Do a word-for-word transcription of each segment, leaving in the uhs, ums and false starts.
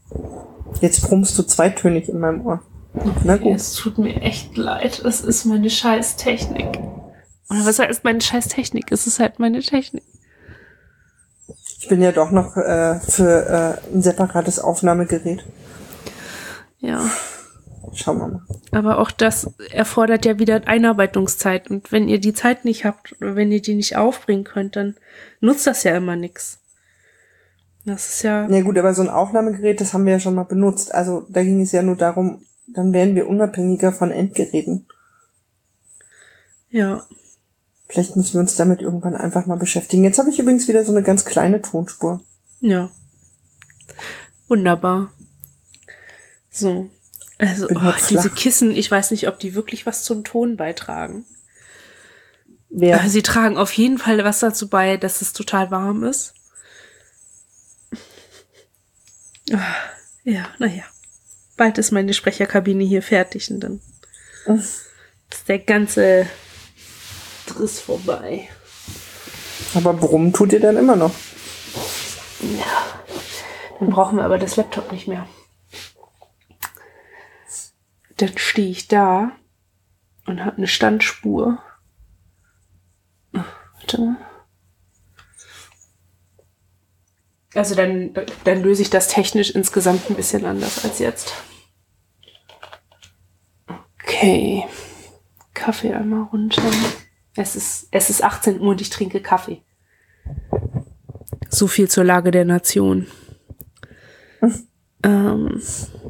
Jetzt brummst du zweitönig in meinem Ohr. Na gut. Es tut mir echt leid. Es ist meine Scheißtechnik. Oder was heißt meine Scheißtechnik? Es ist halt meine Technik. Ich bin ja doch noch äh, für äh, ein separates Aufnahmegerät. Ja. Schauen wir mal. Aber auch das erfordert ja wieder Einarbeitungszeit. Und wenn ihr die Zeit nicht habt oder wenn ihr die nicht aufbringen könnt, dann nutzt das ja immer nichts. Das ist ja... Ja gut, aber so ein Aufnahmegerät, das haben wir ja schon mal benutzt. Also da ging es ja nur darum, dann wären wir unabhängiger von Endgeräten. Ja. Vielleicht müssen wir uns damit irgendwann einfach mal beschäftigen. Jetzt habe ich übrigens wieder so eine ganz kleine Tonspur. Ja. Wunderbar. So. Also, oh, diese Kissen, ich weiß nicht, ob die wirklich was zum Ton beitragen. Wer? Sie tragen auf jeden Fall was dazu bei, dass es total warm ist. Ja, naja. Bald ist meine Sprecherkabine hier fertig und dann ist der ganze Driss vorbei. Aber brummen tut ihr dann immer noch. Ja. Dann brauchen wir aber das Laptop nicht mehr. Dann stehe ich da und habe eine Standspur. Warte mal. Also dann, dann löse ich das technisch insgesamt ein bisschen anders als jetzt. Okay. Kaffee einmal runter. Es ist, es ist achtzehn Uhr und ich trinke Kaffee. So viel zur Lage der Nation. Hm. Ähm,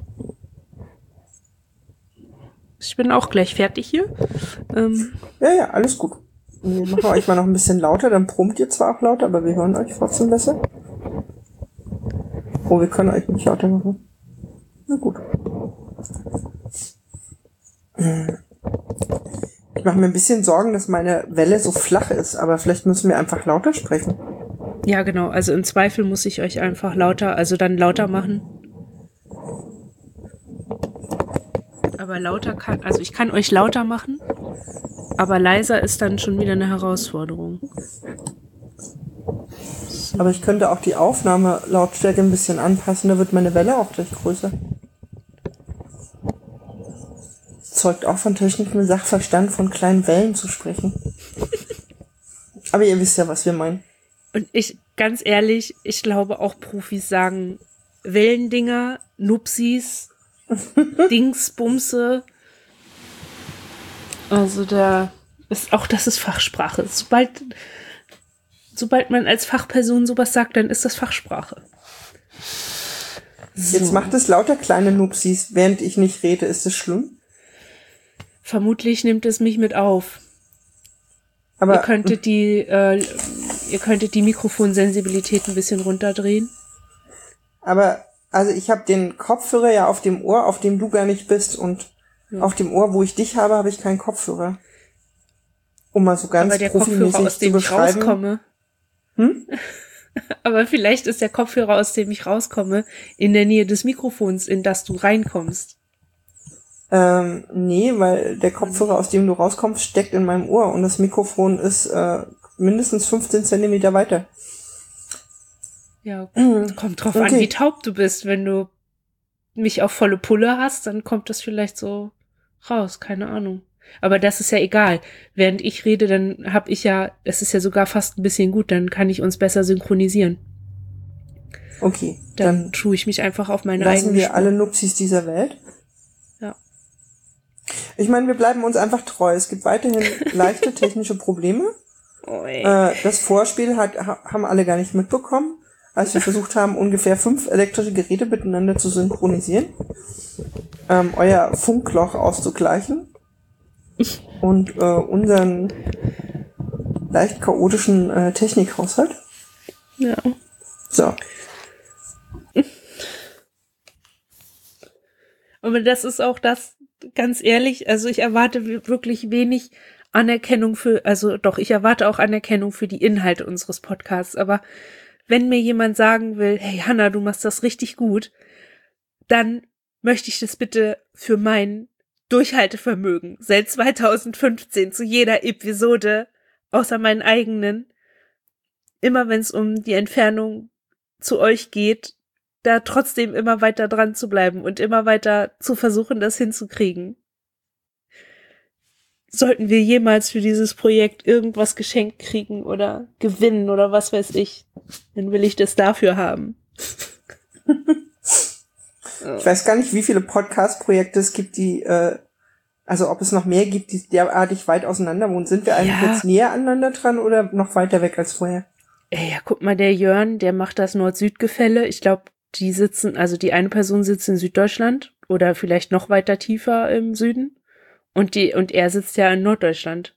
ich bin auch gleich fertig hier. Ähm, ja, ja, alles gut. Wir machen euch mal noch ein bisschen lauter, dann brummt ihr zwar auch lauter, aber wir hören euch trotzdem besser. Oh, wir können euch nicht lauter machen. Na gut. Ich mache mir ein bisschen Sorgen, dass meine Welle so flach ist, aber vielleicht müssen wir einfach lauter sprechen. Ja, genau. Also im Zweifel muss ich euch einfach lauter, also dann lauter machen. Aber lauter kann, also ich kann euch lauter machen, aber leiser ist dann schon wieder eine Herausforderung. Aber ich könnte auch die Aufnahmelautstärke ein bisschen anpassen, da wird meine Welle auch gleich größer. Zeugt auch von technischem Sachverstand, von kleinen Wellen zu sprechen. Aber ihr wisst ja, was wir meinen. Und ich, ganz ehrlich, ich glaube auch Profis sagen Wellendinger, Nupsis, Dingsbumse. Also da ist auch, das ist Fachsprache. Sobald, sobald man als Fachperson sowas sagt, dann ist das Fachsprache. So. Jetzt macht es lauter kleine Nupsis, während ich nicht rede. Ist das schlimm? Vermutlich nimmt es mich mit auf. Aber ihr könntet die, äh, ihr könntet die Mikrofonsensibilität ein bisschen runterdrehen. Aber, also ich habe den Kopfhörer ja auf dem Ohr, auf dem du gar nicht bist, und ja. Auf dem Ohr, wo ich dich habe, habe ich keinen Kopfhörer. Um mal so ganz Aber der profimäßig Kopfhörer, aus dem zu ich beschreiben. rauskomme. Hm? Aber vielleicht ist der Kopfhörer, aus dem ich rauskomme, in der Nähe des Mikrofons, in das du reinkommst. Ähm, nee, weil der Kopfhörer, aus dem du rauskommst, steckt in meinem Ohr und das Mikrofon ist äh, mindestens fünfzehn Zentimeter weiter. Ja, kommt drauf okay. an, wie taub du bist. Wenn du mich auf volle Pulle hast, dann kommt das vielleicht so raus, keine Ahnung. Aber das ist ja egal. Während ich rede, dann habe ich ja, es ist ja sogar fast ein bisschen gut, dann kann ich uns besser synchronisieren. Okay. Dann, dann tue ich mich einfach auf meine eigene eigene Lassen wir Spur. alle Nupsis dieser Welt. Ja. Ich meine, wir bleiben uns einfach treu. Es gibt weiterhin leichte technische Probleme. Oh, äh, das Vorspiel hat, haben alle gar nicht mitbekommen, als wir versucht haben, ungefähr fünf elektrische Geräte miteinander zu synchronisieren, ähm, euer Funkloch auszugleichen und äh, unseren leicht chaotischen äh, Technikhaushalt. Ja. So. Aber das ist auch das, ganz ehrlich, also ich erwarte wirklich wenig Anerkennung für, also doch, ich erwarte auch Anerkennung für die Inhalte unseres Podcasts, aber wenn mir jemand sagen will, hey Hanna, du machst das richtig gut, dann möchte ich das bitte für mein Durchhaltevermögen seit zweitausendfünfzehn zu jeder Episode, außer meinen eigenen, immer wenn es um die Entfernung zu euch geht, da trotzdem immer weiter dran zu bleiben und immer weiter zu versuchen, das hinzukriegen. Sollten wir jemals für dieses Projekt irgendwas geschenkt kriegen oder gewinnen oder was weiß ich, dann will ich das dafür haben. Ich weiß gar nicht, wie viele Podcast-Projekte es gibt, die, äh, also ob es noch mehr gibt, die derartig weit auseinander wohnen. Sind wir eigentlich Ja. jetzt näher aneinander dran oder noch weiter weg als vorher? Ey, ja, guck mal, der Jörn, der macht das Nord-Süd-Gefälle. Ich glaube, die sitzen, also die eine Person sitzt in Süddeutschland oder vielleicht noch weiter tiefer im Süden. Und die, und er sitzt ja in Norddeutschland.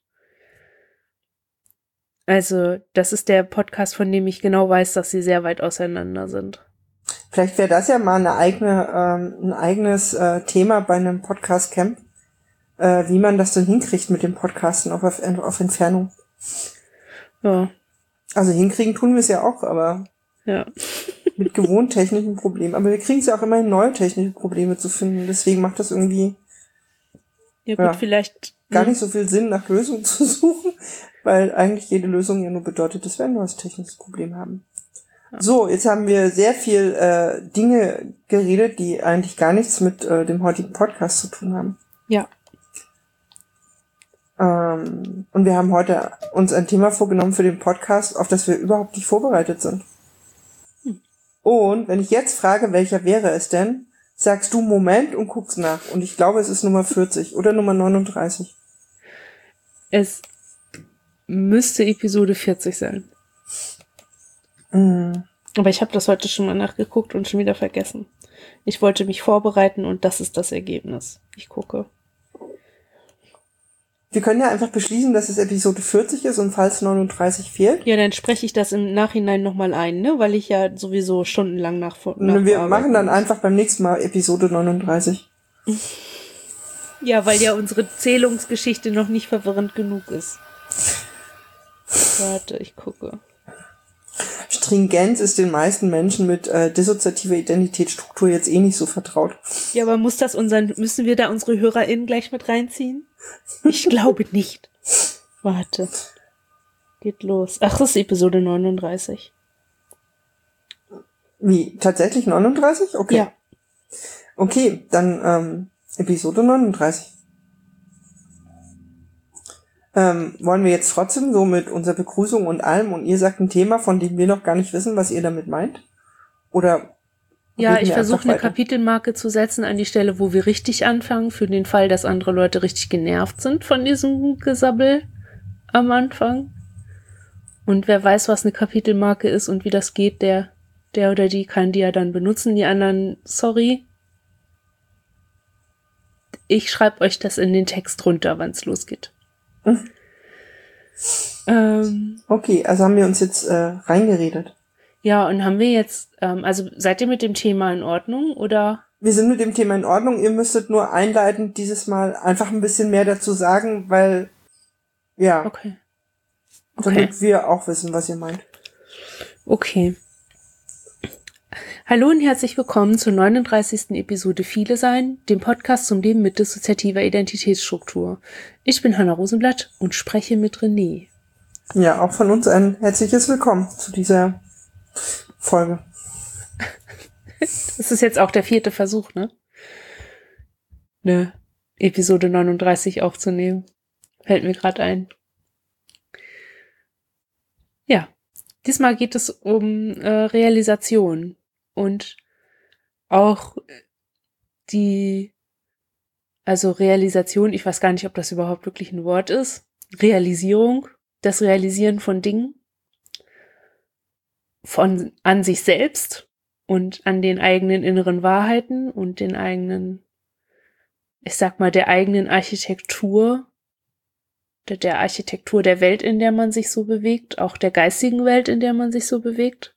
Also, das ist der Podcast, von dem ich genau weiß, dass sie sehr weit auseinander sind. Vielleicht wäre das ja mal eine eigene, ähm, ein eigenes äh, Thema bei einem Podcast-Camp, äh, wie man das denn hinkriegt mit dem Podcasten auf, auf, auf Entfernung. Ja, Also hinkriegen tun wir es ja auch, aber ja. mit gewohnt technischen Problemen. Aber wir kriegen es ja auch immerhin, neue technische Probleme zu finden. Deswegen macht das irgendwie Ja gut, Ja. vielleicht. gar nicht so viel Sinn, nach Lösungen zu suchen, weil eigentlich jede Lösung ja nur bedeutet, dass wir ein neues technisches Problem haben. Ja. So, jetzt haben wir sehr viel äh, Dinge geredet, die eigentlich gar nichts mit äh, dem heutigen Podcast zu tun haben. Ja. Ähm, und wir haben heute uns ein Thema vorgenommen für den Podcast, auf das wir überhaupt nicht vorbereitet sind. Hm. Und wenn ich jetzt frage, welcher wäre es denn, sagst du Moment und guckst nach. Und ich glaube, es ist Nummer vierzig oder Nummer neununddreißig. Es müsste Episode vierzig sein. Mhm. Aber ich habe das heute schon mal nachgeguckt und schon wieder vergessen. Ich wollte mich vorbereiten und das ist das Ergebnis. Ich gucke. Wir können ja einfach beschließen, dass es Episode vierzig ist und falls neununddreißig fehlt. Ja, dann spreche ich das im Nachhinein nochmal ein, ne? Weil ich ja sowieso stundenlang nach, nach Wir machen dann einfach beim nächsten Mal Episode neununddreißig. Ja, weil ja unsere Zählungsgeschichte noch nicht verwirrend genug ist. Warte, ich gucke. Stringenz ist den meisten Menschen mit äh, dissoziativer Identitätsstruktur jetzt eh nicht so vertraut. Ja, aber muss das unseren, müssen wir da unsere HörerInnen gleich mit reinziehen? Ich glaube nicht. Warte. Geht los. Ach, das ist Episode neununddreißig. Wie? Tatsächlich neununddreißig? Okay. Ja. Okay, dann ähm, Episode neununddreißig. Ähm, wollen wir jetzt trotzdem so mit unserer Begrüßung und allem und ihr sagt ein Thema, von dem wir noch gar nicht wissen, was ihr damit meint? Oder Ja, reden ich wir versuche einfach eine weiter? Kapitelmarke zu setzen an die Stelle, wo wir richtig anfangen, für den Fall, dass andere Leute richtig genervt sind von diesem Gesabbel am Anfang. Und wer weiß, was eine Kapitelmarke ist und wie das geht, der, der oder die kann die ja dann benutzen. Die anderen, sorry. Ich schreibe euch das in den Text runter, wann es losgeht. Mhm. Ähm, Okay, also haben wir uns jetzt äh, reingeredet. ja, und haben wir jetzt, ähm, also seid ihr mit dem Thema in Ordnung oder? Wir sind mit dem Thema in Ordnung. Ihr müsstet nur einleitend dieses Mal einfach ein bisschen mehr dazu sagen, weil, ja, Okay. Okay. damit wir auch wissen, was ihr meint. Okay. Hallo und herzlich willkommen zur neununddreißigsten Episode Viele Sein, dem Podcast zum Leben mit dissoziativer Identitätsstruktur. Ich bin Hanna Rosenblatt und spreche mit René. Ja, auch von uns ein herzliches Willkommen zu dieser Folge. Das ist jetzt auch der vierte Versuch, ne? Eine Episode neununddreißig aufzunehmen. Fällt mir gerade ein. Ja, diesmal geht es um äh, Realisation und auch die, also Realisation, ich weiß gar nicht, ob das überhaupt wirklich ein Wort ist, Realisierung, das Realisieren von Dingen, von an sich selbst und an den eigenen inneren Wahrheiten und den eigenen, ich sag mal, der eigenen Architektur, der, der Architektur der Welt, in der man sich so bewegt, auch der geistigen Welt, in der man sich so bewegt.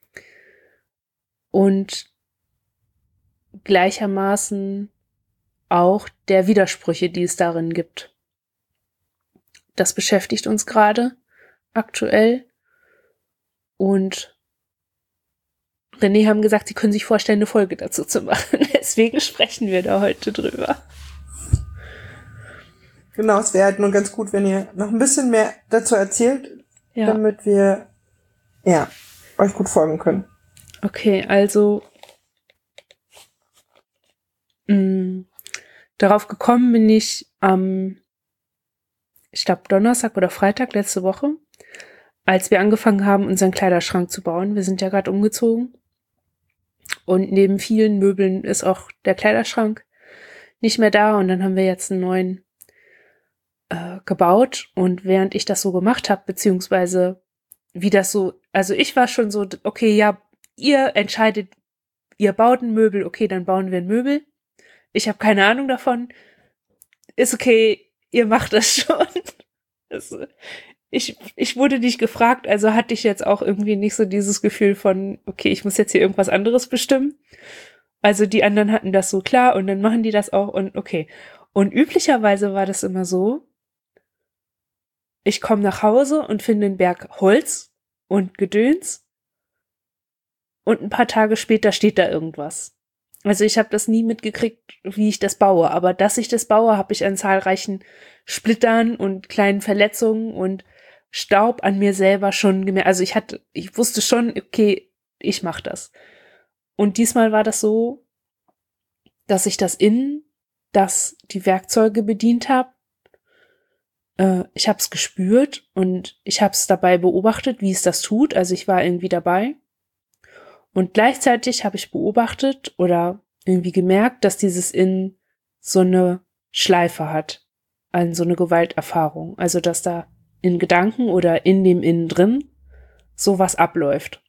Und gleichermaßen auch der Widersprüche, die es darin gibt. Das beschäftigt uns gerade aktuell. Und René haben gesagt, sie können sich vorstellen, eine Folge dazu zu machen. Deswegen sprechen wir da heute drüber. Genau, es wäre halt nur ganz gut, wenn ihr noch ein bisschen mehr dazu erzählt, Ja. damit wir, ja, euch gut folgen können. Okay, also mh, darauf gekommen bin ich am, ich glaube Donnerstag oder Freitag letzte Woche, als wir angefangen haben, unseren Kleiderschrank zu bauen. Wir sind ja gerade umgezogen. Und neben vielen Möbeln ist auch der Kleiderschrank nicht mehr da. Und dann haben wir jetzt einen neuen äh, gebaut. Und während ich das so gemacht habe, beziehungsweise wie das so, also ich war schon so, okay, ja, ihr entscheidet, ihr baut ein Möbel, okay, dann bauen wir ein Möbel. Ich habe keine Ahnung davon. Ist okay, ihr macht das schon. Das, ich, ich wurde nicht gefragt, also hatte ich jetzt auch irgendwie nicht so dieses Gefühl von, okay, ich muss jetzt hier irgendwas anderes bestimmen. Also die anderen hatten das so klar und dann machen die das auch und okay. Und üblicherweise war das immer so, ich komme nach Hause und finde einen Berg Holz und Gedöns und ein paar Tage später steht da irgendwas. Also ich habe das nie mitgekriegt, wie ich das baue, aber dass ich das baue, habe ich an zahlreichen Splittern und kleinen Verletzungen und Staub an mir selber schon gemerkt. Also ich hatte, ich wusste schon, okay, ich mache das. Und diesmal war das so, dass ich das Innen, das die Werkzeuge bedient habe, äh, ich habe es gespürt und ich habe es dabei beobachtet, wie es das tut. Also ich war irgendwie dabei. Und gleichzeitig habe ich beobachtet oder irgendwie gemerkt, dass dieses Innen so eine Schleife hat an so eine Gewalterfahrung. Also dass da in Gedanken oder in dem Innen drin sowas abläuft.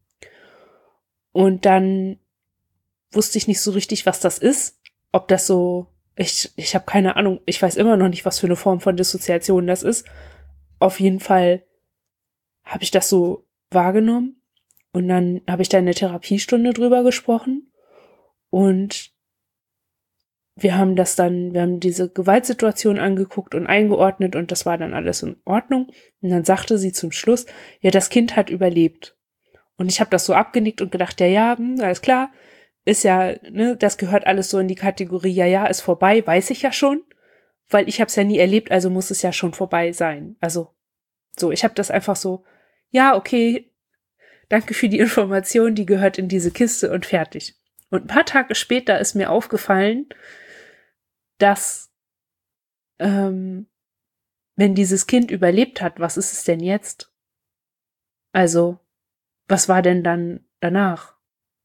Und dann wusste ich nicht so richtig, was das ist. Ob das so, ich, ich habe keine Ahnung, ich weiß immer noch nicht, was für eine Form von Dissoziation das ist. Auf jeden Fall habe ich das so wahrgenommen. Und dann habe ich da in der Therapiestunde drüber gesprochen und wir haben das dann, wir haben diese Gewaltsituation angeguckt und eingeordnet und das war dann alles in Ordnung. Und dann sagte sie zum Schluss, ja, das Kind hat überlebt. Und ich habe das so abgenickt und gedacht, ja, ja, alles klar, ist ja, ne, das gehört alles so in die Kategorie, ja, ja, ist vorbei, weiß ich ja schon, weil ich habe es ja nie erlebt, also muss es ja schon vorbei sein. Also so, ich habe das einfach so, ja, okay, danke für die Information, die gehört in diese Kiste und fertig. Und ein paar Tage später ist mir aufgefallen, dass ähm, wenn dieses Kind überlebt hat, was ist es denn jetzt? Also, was war denn dann danach?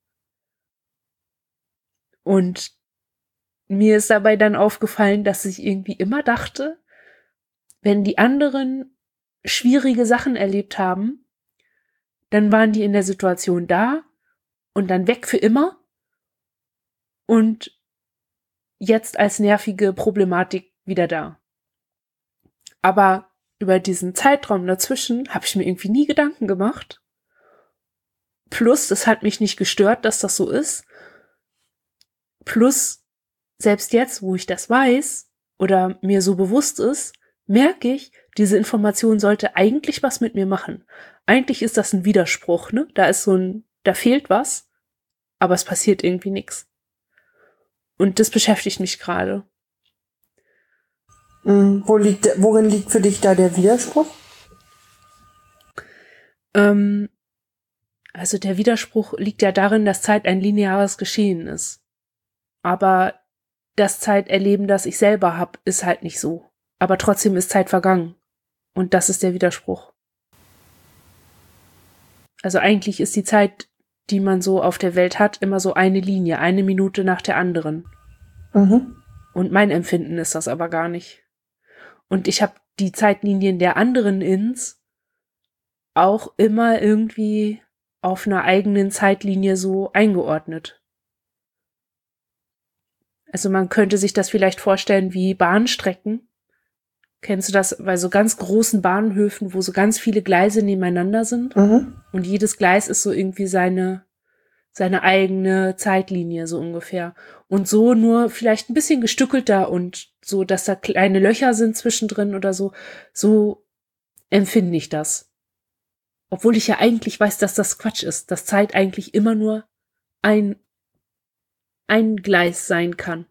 Und mir ist dabei dann aufgefallen, dass ich irgendwie immer dachte, wenn die anderen schwierige Sachen erlebt haben, dann waren die in der Situation da und dann weg für immer und jetzt als nervige Problematik wieder da. Aber über diesen Zeitraum dazwischen habe ich mir irgendwie nie Gedanken gemacht. Plus, es hat mich nicht gestört, dass das so ist. Plus, selbst jetzt, wo ich das weiß oder mir so bewusst ist, merke ich, diese Information sollte eigentlich was mit mir machen. Eigentlich ist das ein Widerspruch, ne? Da ist so ein, da fehlt was, aber es passiert irgendwie nichts. Und das beschäftigt mich gerade. Mhm. Wo liegt, worin liegt für dich da der Widerspruch? Ähm, also der Widerspruch liegt ja darin, dass Zeit ein lineares Geschehen ist. Aber das Zeiterleben, das ich selber habe, ist halt nicht so. Aber trotzdem ist Zeit vergangen. Und das ist der Widerspruch. Also eigentlich ist die Zeit, die man so auf der Welt hat, immer so eine Linie, eine Minute nach der anderen. Mhm. Und mein Empfinden ist das aber gar nicht. Und ich habe die Zeitlinien der anderen Ins auch immer irgendwie auf einer eigenen Zeitlinie so eingeordnet. Also man könnte sich das vielleicht vorstellen wie Bahnstrecken. Kennst du das bei so ganz großen Bahnhöfen, wo so ganz viele Gleise nebeneinander sind? Mhm. Und jedes Gleis ist so irgendwie seine, seine eigene Zeitlinie, so ungefähr. Und so nur vielleicht ein bisschen gestückelter und so, dass da kleine Löcher sind zwischendrin oder so. So empfinde ich das. Obwohl ich ja eigentlich weiß, dass das Quatsch ist, dass Zeit eigentlich immer nur ein, ein Gleis sein kann.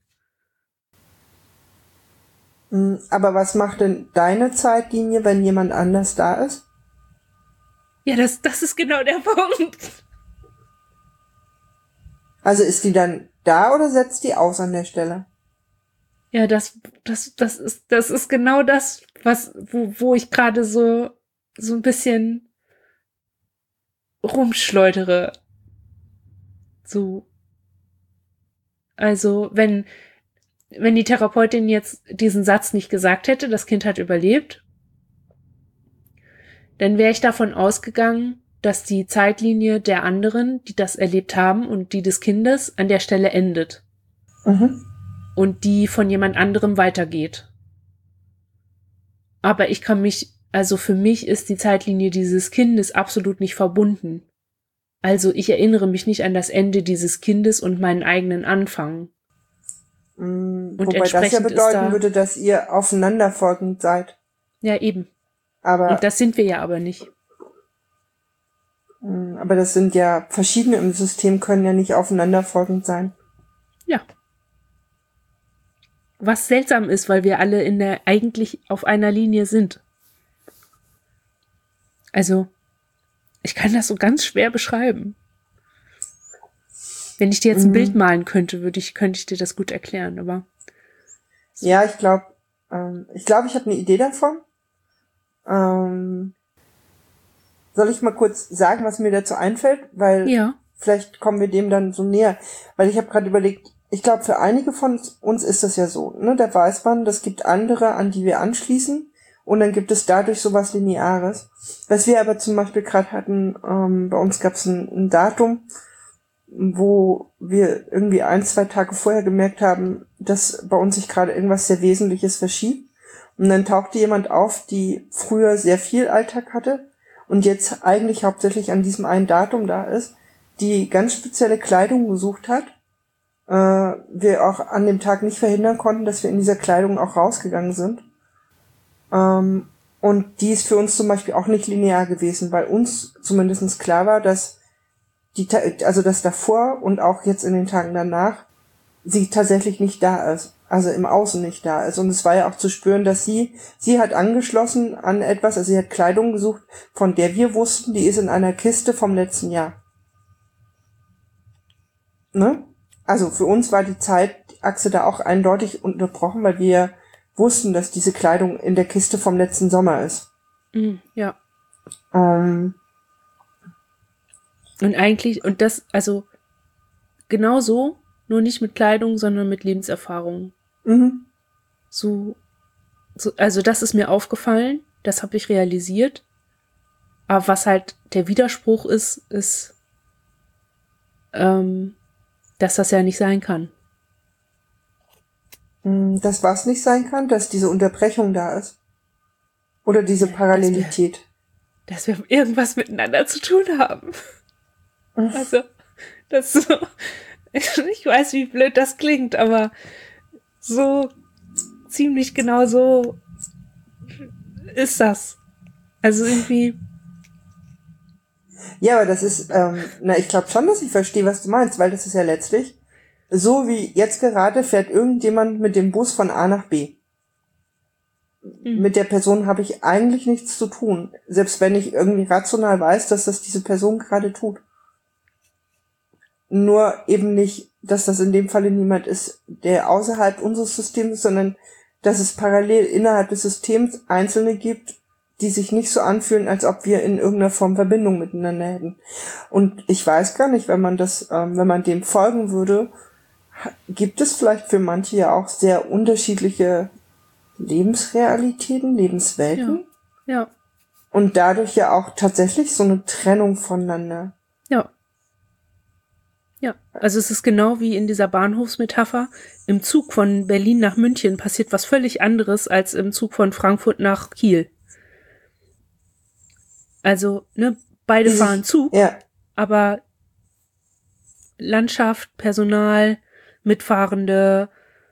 Aber was macht denn deine Zeitlinie, wenn jemand anders da ist? Ja, das, das ist genau der Punkt. Also ist die dann da oder setzt die aus an der Stelle? Ja, das, das, das ist, das ist genau das, was, wo, wo ich gerade so, so ein bisschen rumschleudere. So. Also, wenn, wenn die Therapeutin jetzt diesen Satz nicht gesagt hätte, das Kind hat überlebt, dann wäre ich davon ausgegangen, dass die Zeitlinie der anderen, die das erlebt haben und die des Kindes an der Stelle endet. Mhm. Und die von jemand anderem weitergeht. Aber ich kann mich, also für mich ist die Zeitlinie dieses Kindes absolut nicht verbunden. Also ich erinnere mich nicht an das Ende dieses Kindes und meinen eigenen Anfang. Mm, Und wobei das ja entsprechend ist bedeuten da, würde, dass ihr aufeinanderfolgend seid. ja eben. Aber, Und das sind wir ja aber nicht. mm, aber das sind ja verschiedene im System, können ja nicht aufeinanderfolgend sein. Ja. Was seltsam ist, weil wir alle in der eigentlich auf einer Linie sind. Also, ich kann das so ganz schwer beschreiben. Wenn ich dir jetzt ein Mhm. Bild malen könnte, würde ich, könnte ich dir das gut erklären, aber. Ja, ich glaube, ähm, ich glaube, ich habe eine Idee davon. Ähm, soll ich mal kurz sagen, was mir dazu einfällt? Weil Ja. vielleicht kommen wir dem dann so näher. Weil ich habe gerade überlegt, ich glaube, für einige von uns ist das ja so, ne? Da weiß man, das gibt andere, an die wir anschließen. Und dann gibt es dadurch sowas Lineares. Was wir aber zum Beispiel gerade hatten, ähm, bei uns gab es ein, ein Datum, wo wir irgendwie ein, zwei Tage vorher gemerkt haben, dass bei uns sich gerade irgendwas sehr Wesentliches verschiebt. Und dann tauchte jemand auf, die früher sehr viel Alltag hatte und jetzt eigentlich hauptsächlich an diesem einen Datum da ist, die ganz spezielle Kleidung gesucht hat. Äh, wir auch an dem Tag nicht verhindern konnten, dass wir in dieser Kleidung auch rausgegangen sind. Ähm, und die ist für uns zum Beispiel auch nicht linear gewesen, weil uns zumindest klar war, dass die, also das davor und auch jetzt in den Tagen danach, sie tatsächlich nicht da ist, also im Außen nicht da ist. Und es war ja auch zu spüren, dass sie, sie hat angeschlossen an etwas, also sie hat Kleidung gesucht, von der wir wussten, die ist in einer Kiste vom letzten Jahr. Ne? Also für uns war die Zeitachse da auch eindeutig unterbrochen, weil wir wussten, dass diese Kleidung in der Kiste vom letzten Sommer ist. Mm, ja. Ähm, Und eigentlich, und das, also genau so, nur nicht mit Kleidung, sondern mit Lebenserfahrung. mhm. So, so, also das ist mir aufgefallen, das habe ich realisiert. Aber was halt der Widerspruch ist, ist, ähm, dass das ja nicht sein kann. Das, was nicht sein kann, dass diese Unterbrechung da ist. Oder diese Parallelität. Dass wir, dass wir irgendwas miteinander zu tun haben. Also, das so, ich weiß, wie blöd das klingt, aber so ziemlich genau so ist das. Also irgendwie. Ja, aber das ist, ähm, na, ich glaube schon, dass ich verstehe, was du meinst, weil das ist ja letztlich so wie jetzt gerade fährt irgendjemand mit dem Bus von A nach B. Mhm. Mit der Person habe ich eigentlich nichts zu tun, selbst wenn ich irgendwie rational weiß, dass das diese Person gerade tut. Nur eben nicht, dass das in dem Falle niemand ist, der außerhalb unseres Systems ist, sondern dass es parallel innerhalb des Systems Einzelne gibt, die sich nicht so anfühlen, als ob wir in irgendeiner Form Verbindung miteinander hätten. Und ich weiß gar nicht, wenn man das, ähm, wenn man dem folgen würde, gibt es vielleicht für manche ja auch sehr unterschiedliche Lebensrealitäten, Lebenswelten. Ja. Ja. Und dadurch ja auch tatsächlich so eine Trennung voneinander. Ja. Ja, also es ist genau wie in dieser Bahnhofsmetapher. Im Zug von Berlin nach München passiert was völlig anderes als im Zug von Frankfurt nach Kiel. Also, ne, beide Die fahren sich, Zug, ja. aber Landschaft, Personal, Mitfahrende,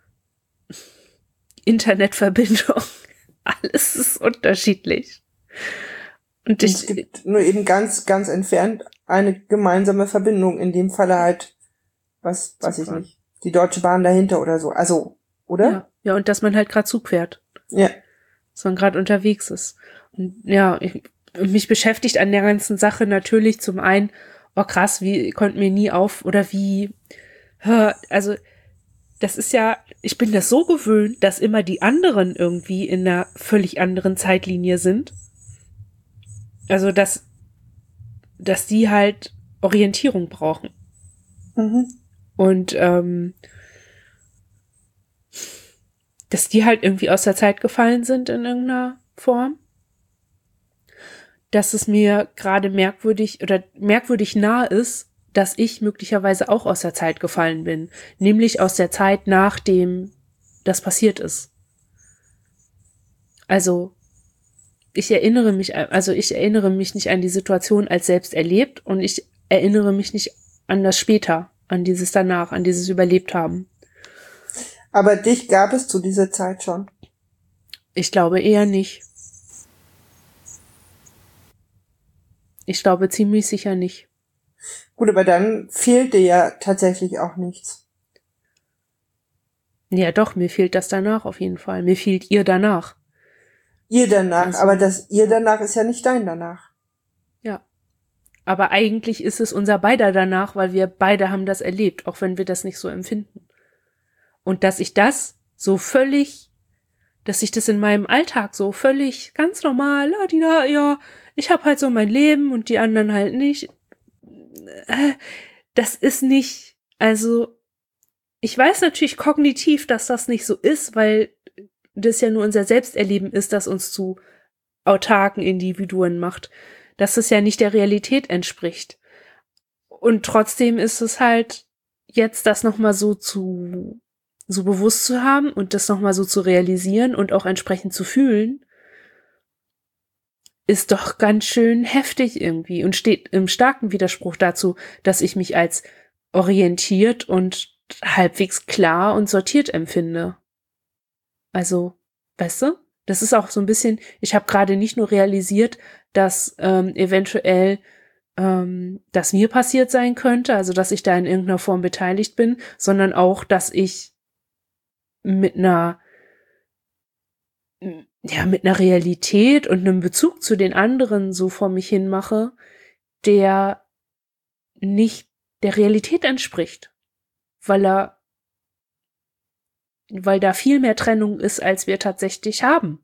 Internetverbindung, alles ist unterschiedlich. Und, ich, Und es gibt nur eben ganz, ganz entfernt eine gemeinsame Verbindung, in dem Falle halt, was, weiß ich nicht, die Deutsche Bahn dahinter oder so, also, oder? Ja, ja, und dass man halt gerade Zug fährt. Ja. Dass man gerade unterwegs ist. Und ja, ich, mich beschäftigt an der ganzen Sache natürlich zum einen, oh krass, wie konnten mir nie auf, oder wie also das ist ja, ich bin das so gewöhnt, dass immer die anderen irgendwie in einer völlig anderen Zeitlinie sind. Also, dass, dass die halt Orientierung brauchen. Mhm. Und ähm, dass die halt irgendwie aus der Zeit gefallen sind in irgendeiner Form. Dass es mir gerade merkwürdig oder merkwürdig nah ist, dass ich möglicherweise auch aus der Zeit gefallen bin. Nämlich aus der Zeit, nachdem das passiert ist. Also, ich erinnere mich, also ich erinnere mich nicht an die Situation als selbst erlebt und ich erinnere mich nicht an das später, an dieses danach, an dieses Überlebt haben. Aber dich gab es zu dieser Zeit schon? Ich glaube eher nicht. Ich glaube ziemlich sicher nicht. Gut, aber dann fehlt dir ja tatsächlich auch nichts. Ja, doch, mir fehlt das danach auf jeden Fall. Mir fehlt ihr danach. Ihr danach, Also, aber das ihr danach ist ja nicht dein danach. Ja. Aber eigentlich ist es unser beider danach, weil wir beide haben das erlebt, auch wenn wir das nicht so empfinden. Und dass ich das so völlig, dass ich das in meinem Alltag so völlig ganz normal, ah, die da, ja, ich habe halt so mein Leben und die anderen halt nicht. Das ist nicht, also ich weiß natürlich kognitiv, dass das nicht so ist, weil das ja nur unser Selbsterleben ist, das uns zu autarken Individuen macht, dass es ja nicht der Realität entspricht. Und trotzdem ist es halt jetzt das nochmal so zu, so bewusst zu haben und das nochmal so zu realisieren und auch entsprechend zu fühlen, ist doch ganz schön heftig irgendwie und steht im starken Widerspruch dazu, dass ich mich als orientiert und halbwegs klar und sortiert empfinde. Also, weißt du, das ist auch so ein bisschen, ich habe gerade nicht nur realisiert, dass ähm, eventuell ähm, das mir passiert sein könnte, also dass ich da in irgendeiner Form beteiligt bin, sondern auch, dass ich mit einer ja, mit einer Realität und einem Bezug zu den anderen so vor mich hin mache, der nicht der Realität entspricht, weil er, weil da viel mehr Trennung ist, als wir tatsächlich haben.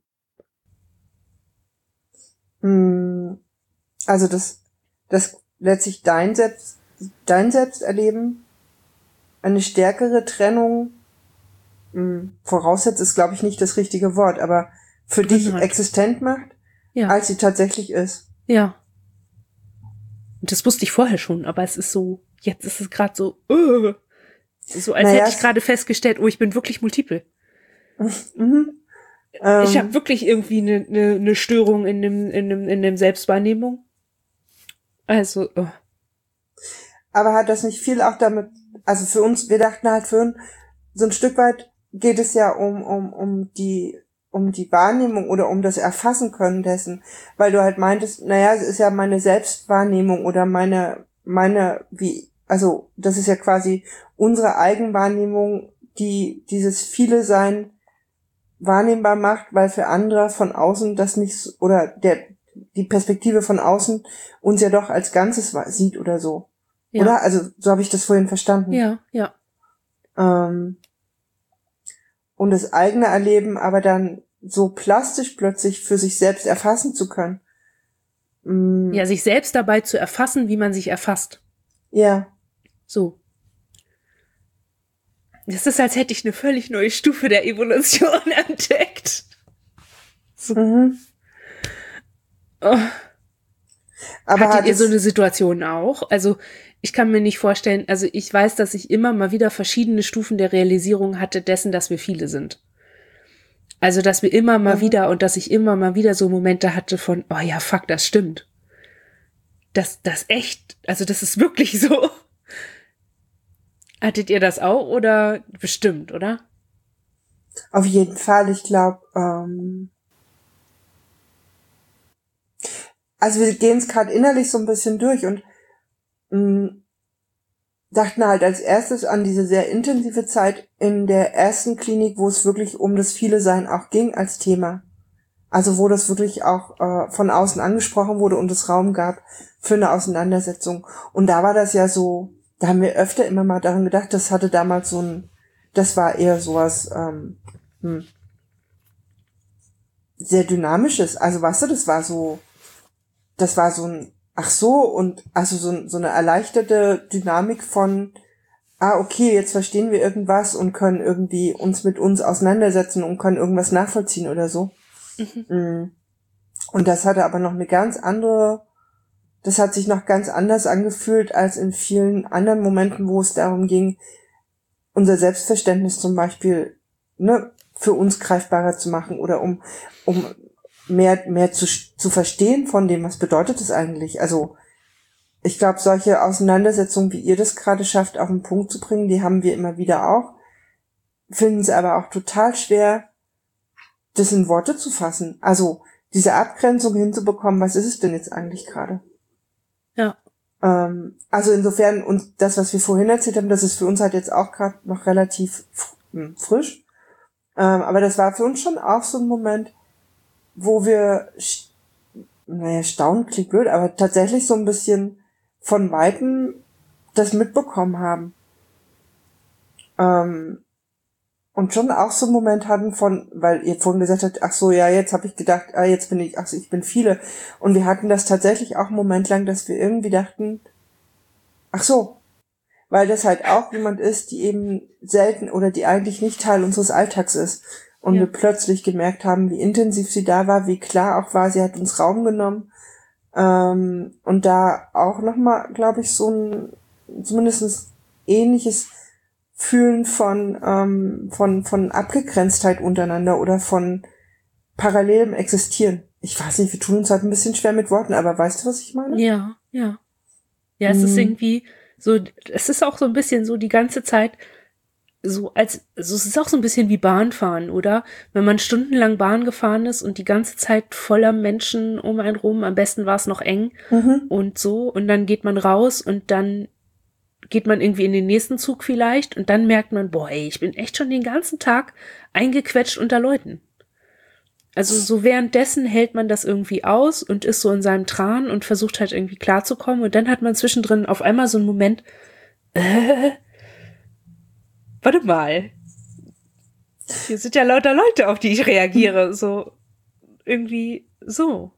Also das, das letztlich dein Selbst, dein Selbsterleben eine stärkere Trennung voraussetzt, ist, glaube ich, nicht das richtige Wort, aber für dich Hat. existent macht, Ja. als sie tatsächlich ist. Ja. Und das wusste ich vorher schon, aber es ist so, jetzt ist es gerade so, uh, so als Naja, hätte ich gerade festgestellt, oh, ich bin wirklich multiple. Mhm. Ich Ähm, habe wirklich irgendwie eine ne, ne Störung in dem, in dem, in dem Selbstwahrnehmung. Also, oh. aber hat das nicht viel auch damit, also für uns, wir dachten halt für uns, so ein Stück weit geht es ja um, um, um die, um die Wahrnehmung oder um das Erfassen können dessen, weil du halt meintest, naja, es ist ja meine Selbstwahrnehmung oder meine, meine, wie, also, das ist ja quasi unsere Eigenwahrnehmung, die dieses viele Sein wahrnehmbar macht, weil für andere von außen das nicht, oder der, die Perspektive von außen uns ja doch als Ganzes sieht oder so. Ja. Oder? Also, so habe ich das vorhin verstanden. Ja, ja. Ähm, und das eigene Erleben aber dann so plastisch plötzlich für sich selbst erfassen zu können. Mm, Ja, sich selbst dabei zu erfassen, wie man sich erfasst. ja. So. Das ist, als hätte ich eine völlig neue Stufe der Evolution entdeckt. So. Mhm. Oh. Aber Hattet hat ihr es, so eine Situation auch? Also ich kann mir nicht vorstellen, also ich weiß, dass ich immer mal wieder verschiedene Stufen der Realisierung hatte dessen, dass wir viele sind. Also dass wir immer mal mhm. wieder und dass ich immer mal wieder so Momente hatte von, oh ja, fuck, das stimmt. Das, das echt, also das ist wirklich so. Hattet ihr das auch oder bestimmt, oder? Auf jeden Fall, ich glaube, ähm, also wir gehen es gerade innerlich so ein bisschen durch und mh, dachten halt als erstes an diese sehr intensive Zeit in der ersten Klinik, wo es wirklich um das Viele Sein auch ging als Thema. Also wo das wirklich auch äh, von außen angesprochen wurde und es Raum gab für eine Auseinandersetzung. Und da war das ja so, da haben wir öfter immer mal daran gedacht, das hatte damals so ein, das war eher sowas, ähm, hm, sehr dynamisches. Also weißt du, das war so, das war so ein, ach so, und also so, so eine erleichterte Dynamik von, ah, okay, jetzt verstehen wir irgendwas und können irgendwie uns mit uns auseinandersetzen und können irgendwas nachvollziehen oder so. Mhm. Und das hatte aber noch eine ganz andere, das hat sich noch ganz anders angefühlt als in vielen anderen Momenten, wo es darum ging, unser Selbstverständnis zum Beispiel, ne, für uns greifbarer zu machen oder um, um mehr, mehr zu, zu verstehen von dem, was bedeutet es eigentlich. Also, ich glaube, solche Auseinandersetzungen, wie ihr das gerade schafft, auf den Punkt zu bringen, die haben wir immer wieder auch, finden es aber auch total schwer, das in Worte zu fassen. Also, diese Abgrenzung hinzubekommen, was ist es denn jetzt eigentlich gerade? Ja. Ähm, also insofern, und das, was wir vorhin erzählt haben, das ist für uns halt jetzt auch gerade noch relativ fr- frisch. Ähm, aber das war für uns schon auch so ein Moment, wo wir, naja, staunen klingt blöd, aber tatsächlich so ein bisschen von Weitem das mitbekommen haben. Ähm, und schon auch so einen Moment hatten von, weil ihr vorhin gesagt habt, ach so, ja, jetzt habe ich gedacht, ah, jetzt bin ich, ach so, ich bin viele. Und wir hatten das tatsächlich auch einen Moment lang, dass wir irgendwie dachten, ach so, weil das halt auch jemand ist, die eben selten oder die eigentlich nicht Teil unseres Alltags ist. Und ja. wir plötzlich gemerkt haben, wie intensiv sie da war, wie klar auch war, sie hat uns Raum genommen. Ähm, und da auch nochmal, glaube ich, so ein zumindest ähnliches Fühlen von, ähm, von, von Abgegrenztheit untereinander oder von parallelem Existieren. Ich weiß nicht, wir tun uns halt ein bisschen schwer mit Worten, aber weißt du, was ich meine? Ja, ja. Ja, es Mhm. ist irgendwie so, es ist auch so ein bisschen so die ganze Zeit so als, also es ist auch so ein bisschen wie Bahnfahren, oder? Wenn man stundenlang Bahn gefahren ist und die ganze Zeit voller Menschen um einen rum, am besten war es noch eng Mhm. und so, und dann geht man raus und dann geht man irgendwie in den nächsten Zug vielleicht und dann merkt man, boah, ey, ich bin echt schon den ganzen Tag eingequetscht unter Leuten. Also so währenddessen hält man das irgendwie aus und ist so in seinem Tran und versucht halt irgendwie klarzukommen und dann hat man zwischendrin auf einmal so einen Moment, äh, warte mal, hier sind ja lauter Leute, auf die ich reagiere, so irgendwie so.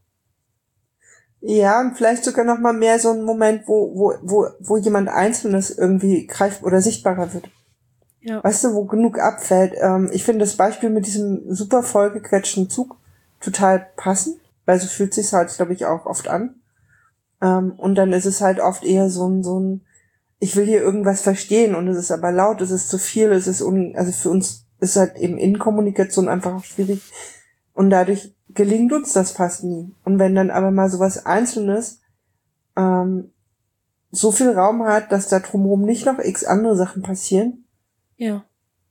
Ja, und vielleicht sogar noch mal mehr so ein Moment, wo, wo, wo, wo jemand Einzelnes irgendwie greif oder sichtbarer wird. Ja. Weißt du, wo genug abfällt. Ähm, ich finde das Beispiel mit diesem super vollgequetschten Zug total passend, weil so fühlt sich's halt, glaube ich, auch oft an. Ähm, und dann ist es halt oft eher so ein, so ein, ich will hier irgendwas verstehen und es ist aber laut, es ist zu viel, es ist un, also für uns ist halt eben Innenkommunikation einfach auch schwierig und dadurch gelingt uns das fast nie. Und wenn dann aber mal sowas Einzelnes ähm, so viel Raum hat, dass da drumherum nicht noch x andere Sachen passieren. Ja.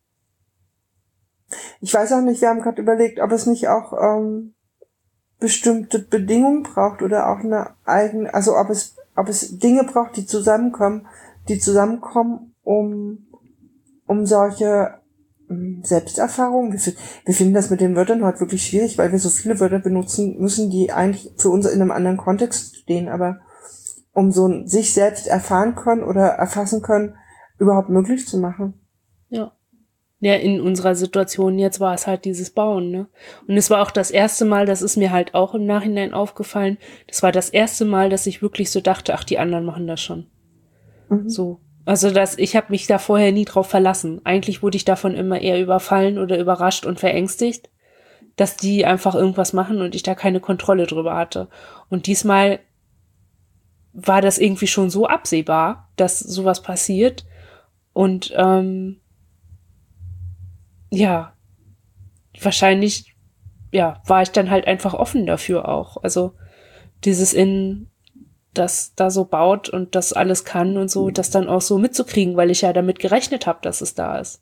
Ich weiß auch nicht, wir haben gerade überlegt, ob es nicht auch ähm, bestimmte Bedingungen braucht oder auch eine eigene, also ob es, ob es Dinge braucht, die zusammenkommen, die zusammenkommen, um um solche ähm, Selbsterfahrungen. Wir, wir finden das mit den Wörtern heute wirklich schwierig, weil wir so viele Wörter benutzen müssen, die eigentlich für uns in einem anderen Kontext stehen, aber um so ein sich selbst erfahren können oder erfassen können, überhaupt möglich zu machen. Ja. Ja, in unserer Situation jetzt war es halt dieses Bauen, ne? Und es war auch das erste Mal, das ist mir halt auch im Nachhinein aufgefallen, das war das erste Mal, dass ich wirklich so dachte, ach, die anderen machen das schon. Mhm. So. Also das, ich habe mich da vorher nie drauf verlassen. Eigentlich wurde ich davon immer eher überfallen oder überrascht und verängstigt, dass die einfach irgendwas machen und ich da keine Kontrolle drüber hatte. Und diesmal war das irgendwie schon so absehbar, dass sowas passiert. Und ähm, ja, wahrscheinlich, ja, war ich dann halt einfach offen dafür auch. Also dieses in, das da so baut und das alles kann und so, das dann auch so mitzukriegen, weil ich ja damit gerechnet habe, dass es da ist.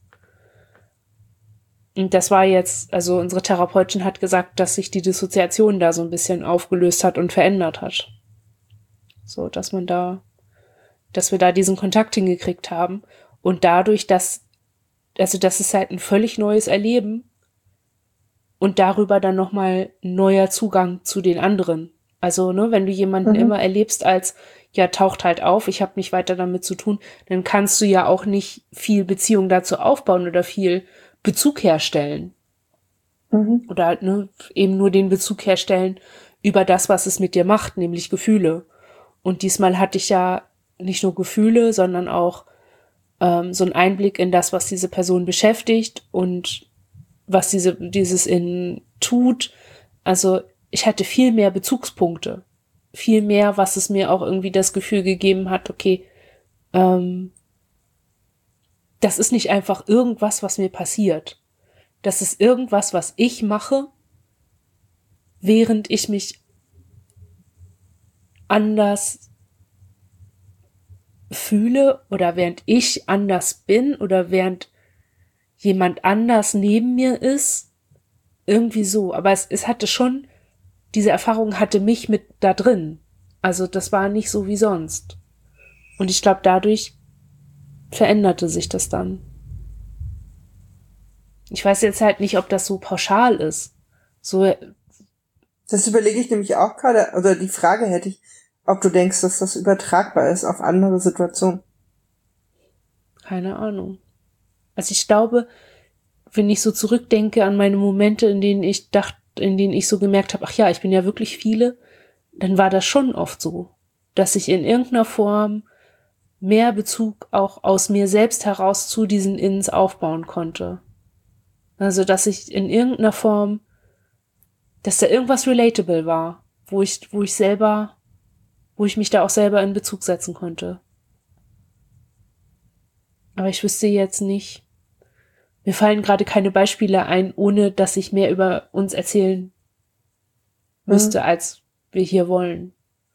Und das war jetzt, also unsere Therapeutin hat gesagt, dass sich die Dissoziation da so ein bisschen aufgelöst hat und verändert hat. So, dass man da, dass wir da diesen Kontakt hingekriegt haben. Und dadurch, dass, also das ist halt ein völlig neues Erleben und darüber dann nochmal ein neuer Zugang zu den anderen. Also, ne, wenn du jemanden Mhm. immer erlebst als, ja, taucht halt auf, ich habe nicht weiter damit zu tun, dann kannst du ja auch nicht viel Beziehung dazu aufbauen oder viel Bezug herstellen. Mhm. Oder halt, ne, eben nur den Bezug herstellen über das, was es mit dir macht, nämlich Gefühle. Und diesmal hatte ich ja nicht nur Gefühle, sondern auch ähm, so einen Einblick in das, was diese Person beschäftigt und was diese, dieses in tut. Also ich hatte viel mehr Bezugspunkte. Viel mehr, was es mir auch irgendwie das Gefühl gegeben hat, okay, ähm, das ist nicht einfach irgendwas, was mir passiert. Das ist irgendwas, was ich mache, während ich mich anders fühle oder während ich anders bin oder während jemand anders neben mir ist. Irgendwie so. Aber es, es hatte schon, diese Erfahrung hatte mich mit da drin. Also das war nicht so wie sonst. Und ich glaube, dadurch veränderte sich das dann. Ich weiß jetzt halt nicht, ob das so pauschal ist. So, Das überlege ich nämlich auch gerade, oder die Frage hätte ich, ob du denkst, dass das übertragbar ist auf andere Situationen. keine Ahnung. Also ich glaube, wenn ich so zurückdenke an meine Momente, in denen ich dachte, in denen ich so gemerkt habe, ach ja, ich bin ja wirklich viele, dann war das schon oft so, dass ich in irgendeiner Form mehr Bezug auch aus mir selbst heraus zu diesen Innens aufbauen konnte. Also, dass ich in irgendeiner Form, dass da irgendwas relatable war, wo ich, wo ich selber, wo ich mich da auch selber in Bezug setzen konnte. Aber ich wüsste jetzt nicht, mir fallen gerade keine Beispiele ein, ohne dass ich mehr über uns erzählen müsste, Mhm. als wir hier wollen.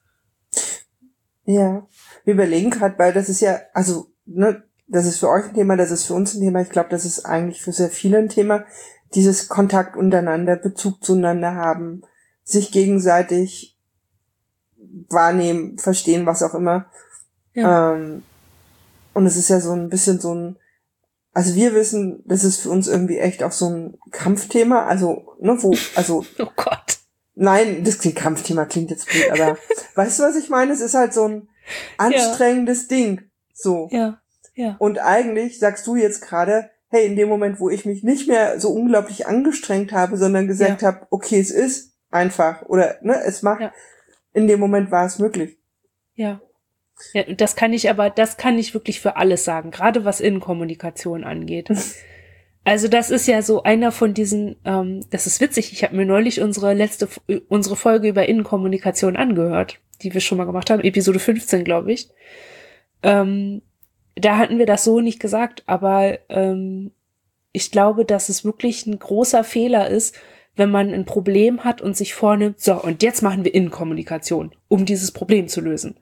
Ja, wir überlegen gerade, weil das ist ja, also, ne, das ist für euch ein Thema, das ist für uns ein Thema. Ich glaube, das ist eigentlich für sehr viele ein Thema. Dieses Kontakt untereinander, Bezug zueinander haben, sich gegenseitig wahrnehmen, verstehen, was auch immer. Ja. Ähm, und es ist ja so ein bisschen so ein, also wir wissen, das ist für uns irgendwie echt auch so ein Kampfthema. Also, ne, wo, also, Oh Gott. nein, das klingt Kampfthema, klingt jetzt blöd, aber weißt du, was ich meine? Es ist halt so ein anstrengendes ja. Ding. So. Ja, ja. Und eigentlich sagst du jetzt gerade, hey, in dem Moment, wo ich mich nicht mehr so unglaublich angestrengt habe, sondern gesagt ja. habe, okay, es ist einfach, oder, ne, es macht, ja. in dem Moment war es möglich. Ja. Ja, das kann ich aber, das kann ich wirklich für alles sagen, gerade was Innenkommunikation angeht. Also das ist ja so einer von diesen, ähm, das ist witzig, ich habe mir neulich unsere letzte, unsere Folge über Innenkommunikation angehört, die wir schon mal gemacht haben, Episode fünfzehn, glaube ich. Ähm, da hatten wir das so nicht gesagt, aber ähm, ich glaube, dass es wirklich ein großer Fehler ist, wenn man ein Problem hat und sich vornimmt, so, und jetzt machen wir Innenkommunikation, um dieses Problem zu lösen.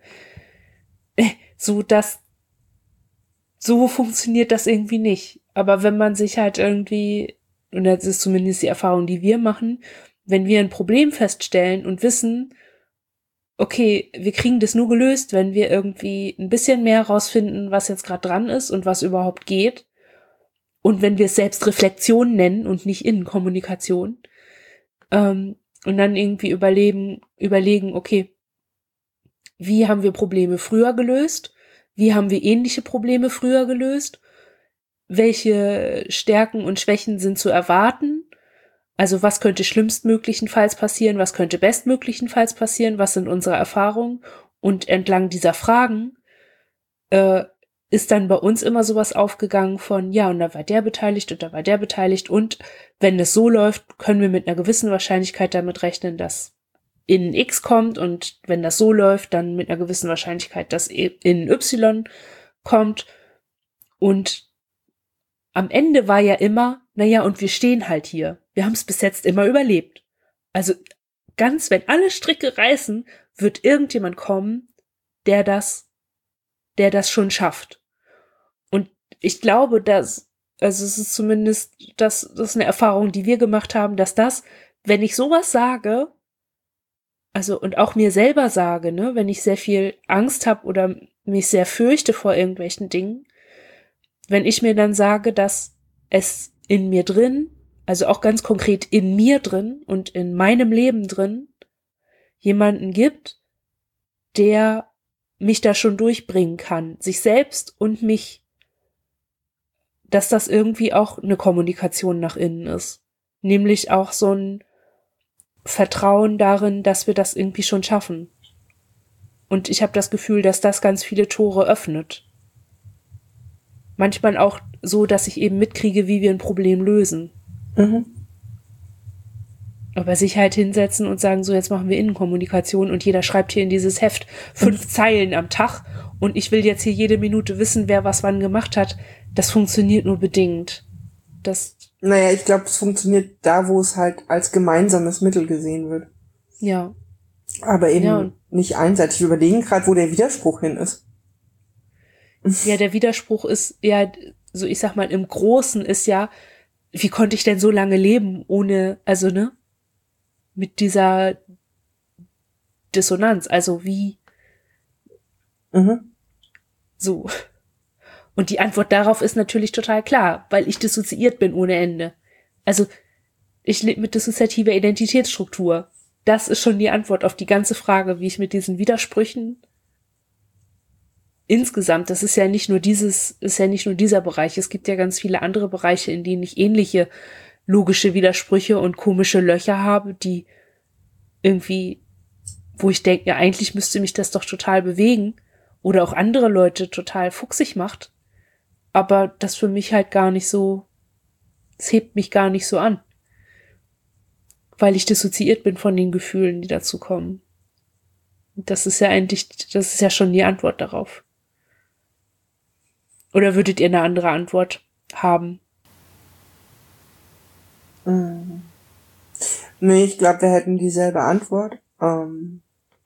So, dass, so funktioniert das irgendwie nicht. Aber wenn man sich halt irgendwie, und das ist zumindest die Erfahrung, die wir machen, wenn wir ein Problem feststellen und wissen, okay, wir kriegen das nur gelöst, wenn wir irgendwie ein bisschen mehr rausfinden, was jetzt gerade dran ist und was überhaupt geht. Und wenn wir es selbst Reflexion nennen und nicht Innenkommunikation. Ähm, und dann irgendwie überleben, überlegen, okay, wie haben wir Probleme früher gelöst? Wie haben wir ähnliche Probleme früher gelöst? Welche Stärken und Schwächen sind zu erwarten? Also was könnte schlimmstmöglichenfalls passieren? Was könnte bestmöglichenfalls passieren? Was sind unsere Erfahrungen? Und entlang dieser Fragen äh, ist dann bei uns immer sowas aufgegangen von, ja, und da war der beteiligt und da war der beteiligt. Und wenn es so läuft, können wir mit einer gewissen Wahrscheinlichkeit damit rechnen, dass in X kommt, und wenn das so läuft, dann mit einer gewissen Wahrscheinlichkeit, dass in Y kommt. Und am Ende war ja immer, naja, und wir stehen halt hier. Wir haben es bis jetzt immer überlebt. Also ganz, wenn alle Stricke reißen, wird irgendjemand kommen, der das, der das schon schafft. Und ich glaube, dass, also es ist zumindest, das, das ist eine Erfahrung, die wir gemacht haben, dass das, wenn ich sowas sage, also und auch mir selber sage, ne, wenn ich sehr viel Angst habe oder mich sehr fürchte vor irgendwelchen Dingen, wenn ich mir dann sage, dass es in mir drin, also auch ganz konkret in mir drin und in meinem Leben drin, jemanden gibt, der mich da schon durchbringen kann, sich selbst und mich, dass das irgendwie auch eine Kommunikation nach innen ist. Nämlich auch so ein Vertrauen darin, dass wir das irgendwie schon schaffen. Und ich habe das Gefühl, dass das ganz viele Tore öffnet. Manchmal auch so, dass ich eben mitkriege, wie wir ein Problem lösen. Mhm. Aber sich halt hinsetzen und sagen, so jetzt machen wir Innenkommunikation und jeder schreibt hier in dieses Heft fünf mhm. Zeilen am Tag und ich will jetzt hier jede Minute wissen, wer was wann gemacht hat, das funktioniert nur bedingt. Das Naja, ich glaube, es funktioniert da, wo es halt als gemeinsames Mittel gesehen wird. Ja. Aber eben ja. nicht einseitig. Wir überlegen gerade, wo der Widerspruch hin ist. Ja, der Widerspruch ist ja, so ich sag mal, im Großen ist ja, wie konnte ich denn so lange leben ohne, also ne, mit dieser Dissonanz, also wie mhm. so. Und die Antwort darauf ist natürlich total klar, weil ich dissoziiert bin ohne Ende. Also ich lebe mit dissoziativer Identitätsstruktur. Das ist schon die Antwort auf die ganze Frage, wie ich mit diesen Widersprüchen insgesamt, das ist ja nicht nur dieses, ist ja nicht nur dieser Bereich, es gibt ja ganz viele andere Bereiche, in denen ich ähnliche logische Widersprüche und komische Löcher habe, die irgendwie, wo ich denke, ja, eigentlich müsste mich das doch total bewegen oder auch andere Leute total fuchsig macht, aber das für mich halt gar nicht so, es hebt mich gar nicht so an, weil ich dissoziiert bin von den Gefühlen, die dazu kommen. Das ist ja eigentlich, das ist ja schon die Antwort darauf. Oder würdet ihr eine andere Antwort haben? Mhm. Nee, ich glaube, wir hätten dieselbe Antwort. Ähm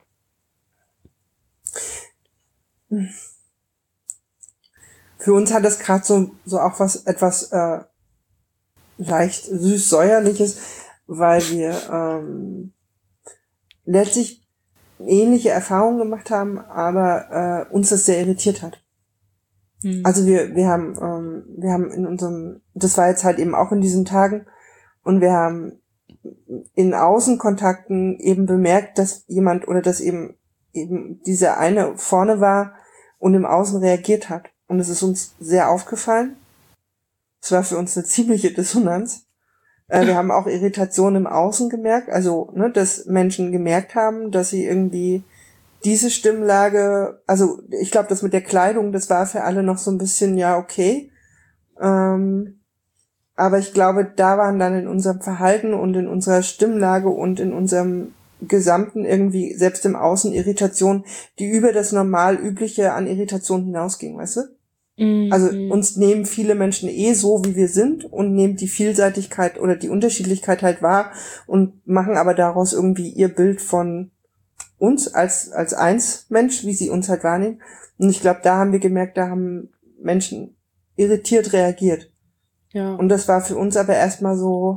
Für uns hat das gerade so so auch was etwas äh, leicht süß-säuerliches, weil wir ähm, letztlich ähnliche Erfahrungen gemacht haben, aber äh, uns das sehr irritiert hat. Hm. Also wir wir haben ähm, wir haben in unserem, das war jetzt halt eben auch in diesen Tagen, und wir haben in Außenkontakten eben bemerkt, dass jemand oder dass eben eben dieser eine vorne war und im Außen reagiert hat. Und es ist uns sehr aufgefallen. Es war für uns eine ziemliche Dissonanz. Äh, wir haben auch Irritation im Außen gemerkt, also ne, dass Menschen gemerkt haben, dass sie irgendwie diese Stimmlage, also ich glaube, das mit der Kleidung, das war für alle noch so ein bisschen, ja, okay. Ähm, aber ich glaube, da waren dann in unserem Verhalten und in unserer Stimmlage und in unserem Gesamten irgendwie, selbst im Außen, Irritation, die über das normal Übliche an Irritation hinausging, weißt du? Mhm. Also uns nehmen viele Menschen eh so, wie wir sind, und nehmen die Vielseitigkeit oder die Unterschiedlichkeit halt wahr und machen aber daraus irgendwie ihr Bild von uns als als eins Mensch, wie sie uns halt wahrnehmen. Und ich glaube, da haben wir gemerkt, da haben Menschen irritiert reagiert. Ja. Und das war für uns aber erstmal so,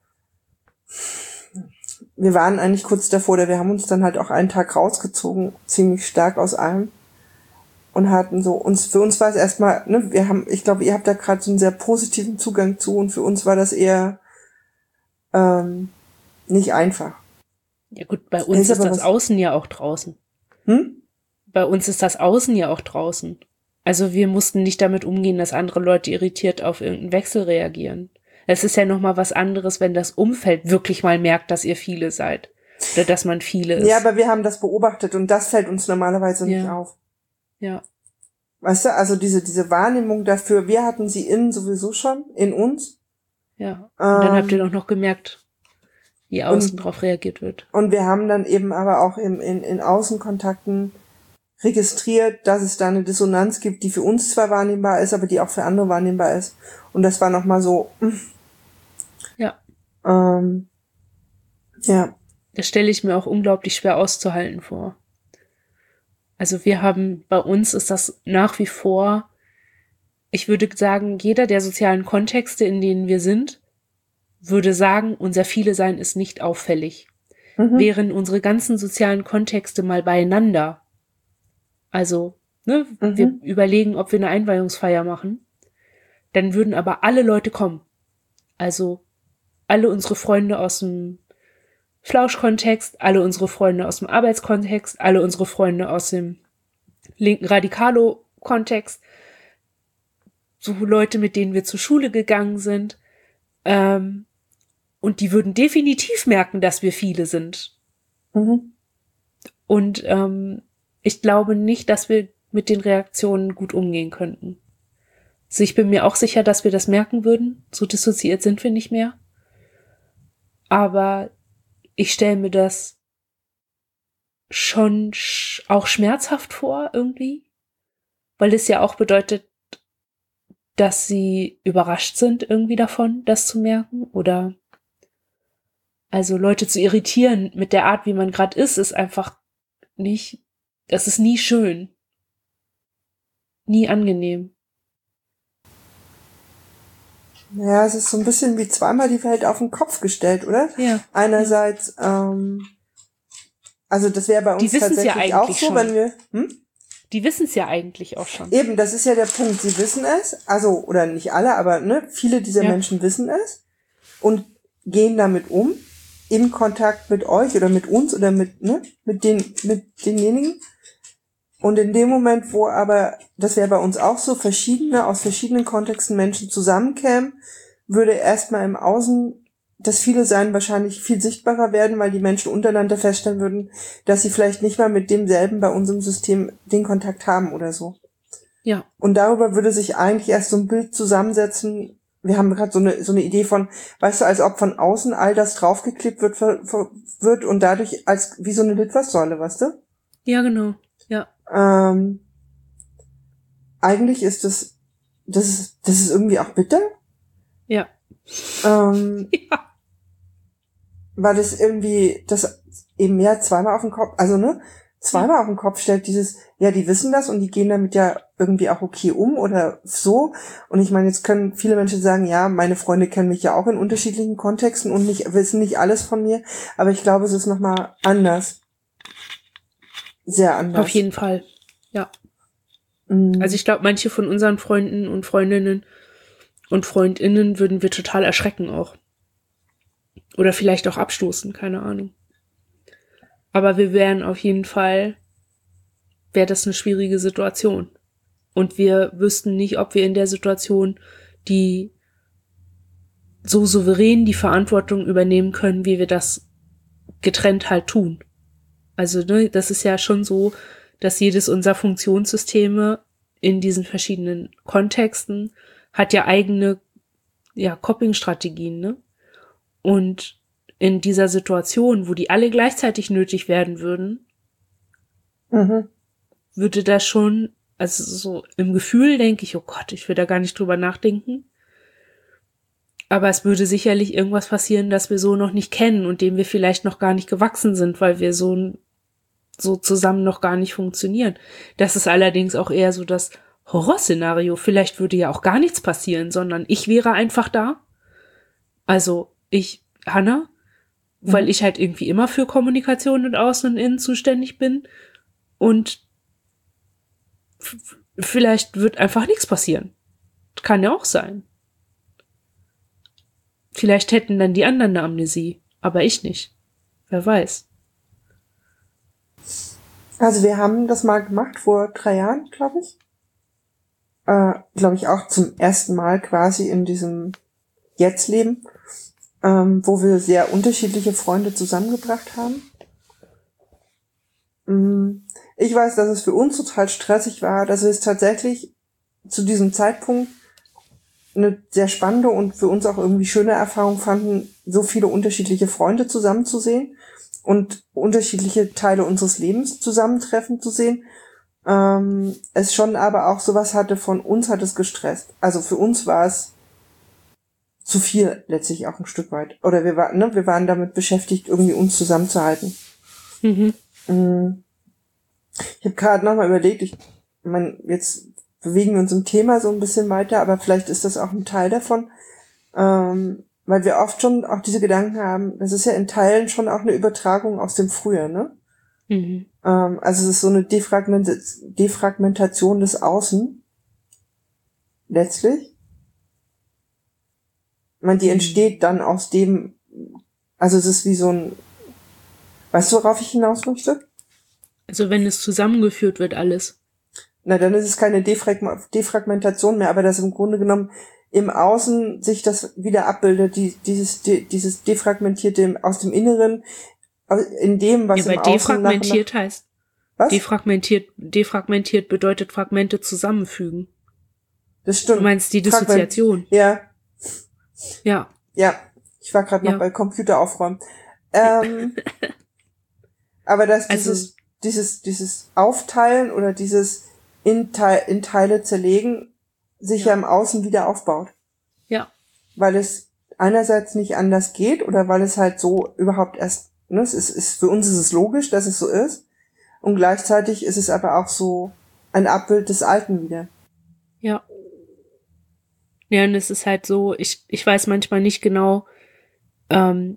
wir waren eigentlich kurz davor, oder wir haben uns dann halt auch einen Tag rausgezogen, ziemlich stark aus allem, und hatten so, uns, für uns war es erstmal, ne, wir haben, ich glaube, ihr habt da gerade so einen sehr positiven Zugang zu, und für uns war das eher ähm, nicht einfach. Ja gut, bei uns ist, ist das was, Außen ja auch draußen. Hm? Bei uns ist das Außen ja auch draußen. Also wir mussten nicht damit umgehen, dass andere Leute irritiert auf irgendeinen Wechsel reagieren. Es ist ja nochmal was anderes, wenn das Umfeld wirklich mal merkt, dass ihr viele seid. Oder dass man viele ist. Ja, aber wir haben das beobachtet, und das fällt uns normalerweise ja. nicht auf. Ja. Weißt du, also diese diese Wahrnehmung dafür, wir hatten sie innen sowieso schon, in uns. Ja, und ähm, dann habt ihr doch noch gemerkt, wie außen und, drauf reagiert wird. Und wir haben dann eben aber auch im, in, in Außenkontakten registriert, dass es da eine Dissonanz gibt, die für uns zwar wahrnehmbar ist, aber die auch für andere wahrnehmbar ist. Und das war nochmal so, ja. Ähm, ja. Das stelle ich mir auch unglaublich schwer auszuhalten vor. Also wir haben, bei uns ist das nach wie vor, ich würde sagen, jeder der sozialen Kontexte, in denen wir sind, würde sagen, unser Viele-Sein ist nicht auffällig. Mhm. Wären unsere ganzen sozialen Kontexte mal beieinander, also ne, mhm. wir überlegen, ob wir eine Einweihungsfeier machen, dann würden aber alle Leute kommen. Also alle unsere Freunde aus dem Flausch-Kontext, alle unsere Freunde aus dem Arbeitskontext, alle unsere Freunde aus dem linken Radikalo-Kontext, so Leute, mit denen wir zur Schule gegangen sind. Ähm, und die würden definitiv merken, dass wir viele sind. Mhm. Und ähm, ich glaube nicht, dass wir mit den Reaktionen gut umgehen könnten. Also ich bin mir auch sicher, dass wir das merken würden. So dissoziiert sind wir nicht mehr. Aber ich stelle mir das schon sch- auch schmerzhaft vor irgendwie. Weil es ja auch bedeutet, dass sie überrascht sind irgendwie davon, das zu merken. Oder also Leute zu irritieren mit der Art, wie man gerade ist, ist einfach nicht, das ist nie schön. Nie angenehm. Ja, es ist so ein bisschen wie zweimal die Welt auf den Kopf gestellt, oder? Ja. Einerseits, ähm, also das wäre bei uns Die wissen's ja tatsächlich eigentlich auch so, schon. wenn wir, hm? Die wissen es ja eigentlich auch schon. Eben, das ist ja der Punkt, sie wissen es, also, oder nicht alle, aber ne, viele dieser Ja. Menschen wissen es und gehen damit um, in Kontakt mit euch oder mit uns oder mit, ne, mit den, mit denjenigen. Und in dem Moment, wo aber, das wäre bei uns auch so, verschiedene, aus verschiedenen Kontexten Menschen zusammenkämen, würde erstmal im Außen das viele Sein wahrscheinlich viel sichtbarer werden, weil die Menschen untereinander feststellen würden, dass sie vielleicht nicht mal mit demselben bei unserem System den Kontakt haben oder so. Ja. Und darüber würde sich eigentlich erst so ein Bild zusammensetzen. Wir haben gerade so eine so eine Idee von, weißt du, als ob von außen all das draufgeklebt wird, ver, ver, wird und dadurch als wie so eine Litfaßsäule, weißt du? Ja, genau. Ja. Ähm, eigentlich ist das, das ist, das ist irgendwie auch bitter. Ja. Ähm, Ja. weil das irgendwie, das eben ja zweimal auf den Kopf, also ne, zweimal auf den Kopf stellt, dieses, ja, die wissen das und die gehen damit ja irgendwie auch okay um oder so. Und ich meine, jetzt können viele Menschen sagen, ja, meine Freunde kennen mich ja auch in unterschiedlichen Kontexten und nicht, wissen nicht alles von mir, aber ich glaube, es ist nochmal anders. Sehr anders. Auf jeden Fall. Ja. Mhm. Also ich glaube, manche von unseren Freunden und Freundinnen und Freundinnen würden wir total erschrecken auch. Oder vielleicht auch abstoßen, keine Ahnung. Aber wir wären auf jeden Fall, wäre das eine schwierige Situation. Und wir wüssten nicht, ob wir in der Situation die so souverän die Verantwortung übernehmen können, wie wir das getrennt halt tun. Also ne, das ist ja schon so, dass jedes unserer Funktionssysteme in diesen verschiedenen Kontexten hat ja eigene ja, Coping-Strategien, ne? Und in dieser Situation, wo die alle gleichzeitig nötig werden würden, Mhm. würde das schon, also so im Gefühl denke ich, oh Gott, ich will da gar nicht drüber nachdenken. Aber es würde sicherlich irgendwas passieren, das wir so noch nicht kennen und dem wir vielleicht noch gar nicht gewachsen sind, weil wir so, so zusammen noch gar nicht funktionieren. Das ist allerdings auch eher so das Horrorszenario. Vielleicht würde ja auch gar nichts passieren, sondern ich wäre einfach da. Also ich, Hannah, mhm. weil ich halt irgendwie immer für Kommunikation und Außen und Innen zuständig bin und f- vielleicht wird einfach nichts passieren. Kann ja auch sein. Vielleicht hätten dann die anderen eine Amnesie, aber ich nicht. Wer weiß. Also wir haben das mal gemacht vor drei Jahren, glaube ich. Äh, glaube ich auch zum ersten Mal quasi in diesem Jetzt-Leben, ähm, wo wir sehr unterschiedliche Freunde zusammengebracht haben. Ich weiß, dass es für uns total stressig war, dass wir es tatsächlich zu diesem Zeitpunkt eine sehr spannende und für uns auch irgendwie schöne Erfahrung fanden, so viele unterschiedliche Freunde zusammenzusehen und unterschiedliche Teile unseres Lebens zusammentreffen zu sehen. Ähm, es schon aber auch sowas hatte, von uns hat es gestresst. Also für uns war es zu viel letztlich auch ein Stück weit. Oder wir waren, ne, wir waren damit beschäftigt, irgendwie uns zusammenzuhalten. Mhm. Ich habe gerade nochmal überlegt, ich meine, jetzt bewegen wir uns im Thema so ein bisschen weiter, aber vielleicht ist das auch ein Teil davon, ähm, weil wir oft schon auch diese Gedanken haben, das ist ja in Teilen schon auch eine Übertragung aus dem Frühjahr, ne? Mhm. Ähm, also es ist so eine Defragment- Defragmentation des Außen, letztlich. Ich meine, die entsteht dann aus dem, also es ist wie so ein Weißt du, worauf ich hinaus möchte? Also wenn es zusammengeführt wird, alles. Na, dann ist es keine Defragma- Defragmentation mehr, aber dass im Grunde genommen im Außen sich das wieder abbildet, die, dieses, die, dieses Defragmentierte im, aus dem Inneren, in dem, was Ja, im weil Außen defragmentiert nach, nach, heißt, was? defragmentiert, defragmentiert bedeutet Fragmente zusammenfügen. Das stimmt. Du meinst die Fragment- Dissoziation. Ja, Ja. ja. Ich war gerade noch Ja. bei Computer aufräumen. Ähm, aber dass Also- dieses, dieses, dieses Aufteilen oder dieses in, Teil, in Teile zerlegen sich ja. Ja. im Außen wieder aufbaut. Ja. Weil es einerseits nicht anders geht oder weil es halt so überhaupt erst, ne, es ist, ist, für uns ist es logisch, dass es so ist. Und gleichzeitig ist es aber auch so ein Abbild des Alten wieder. Ja. Ja, und es ist halt so, ich, ich weiß manchmal nicht genau, ähm,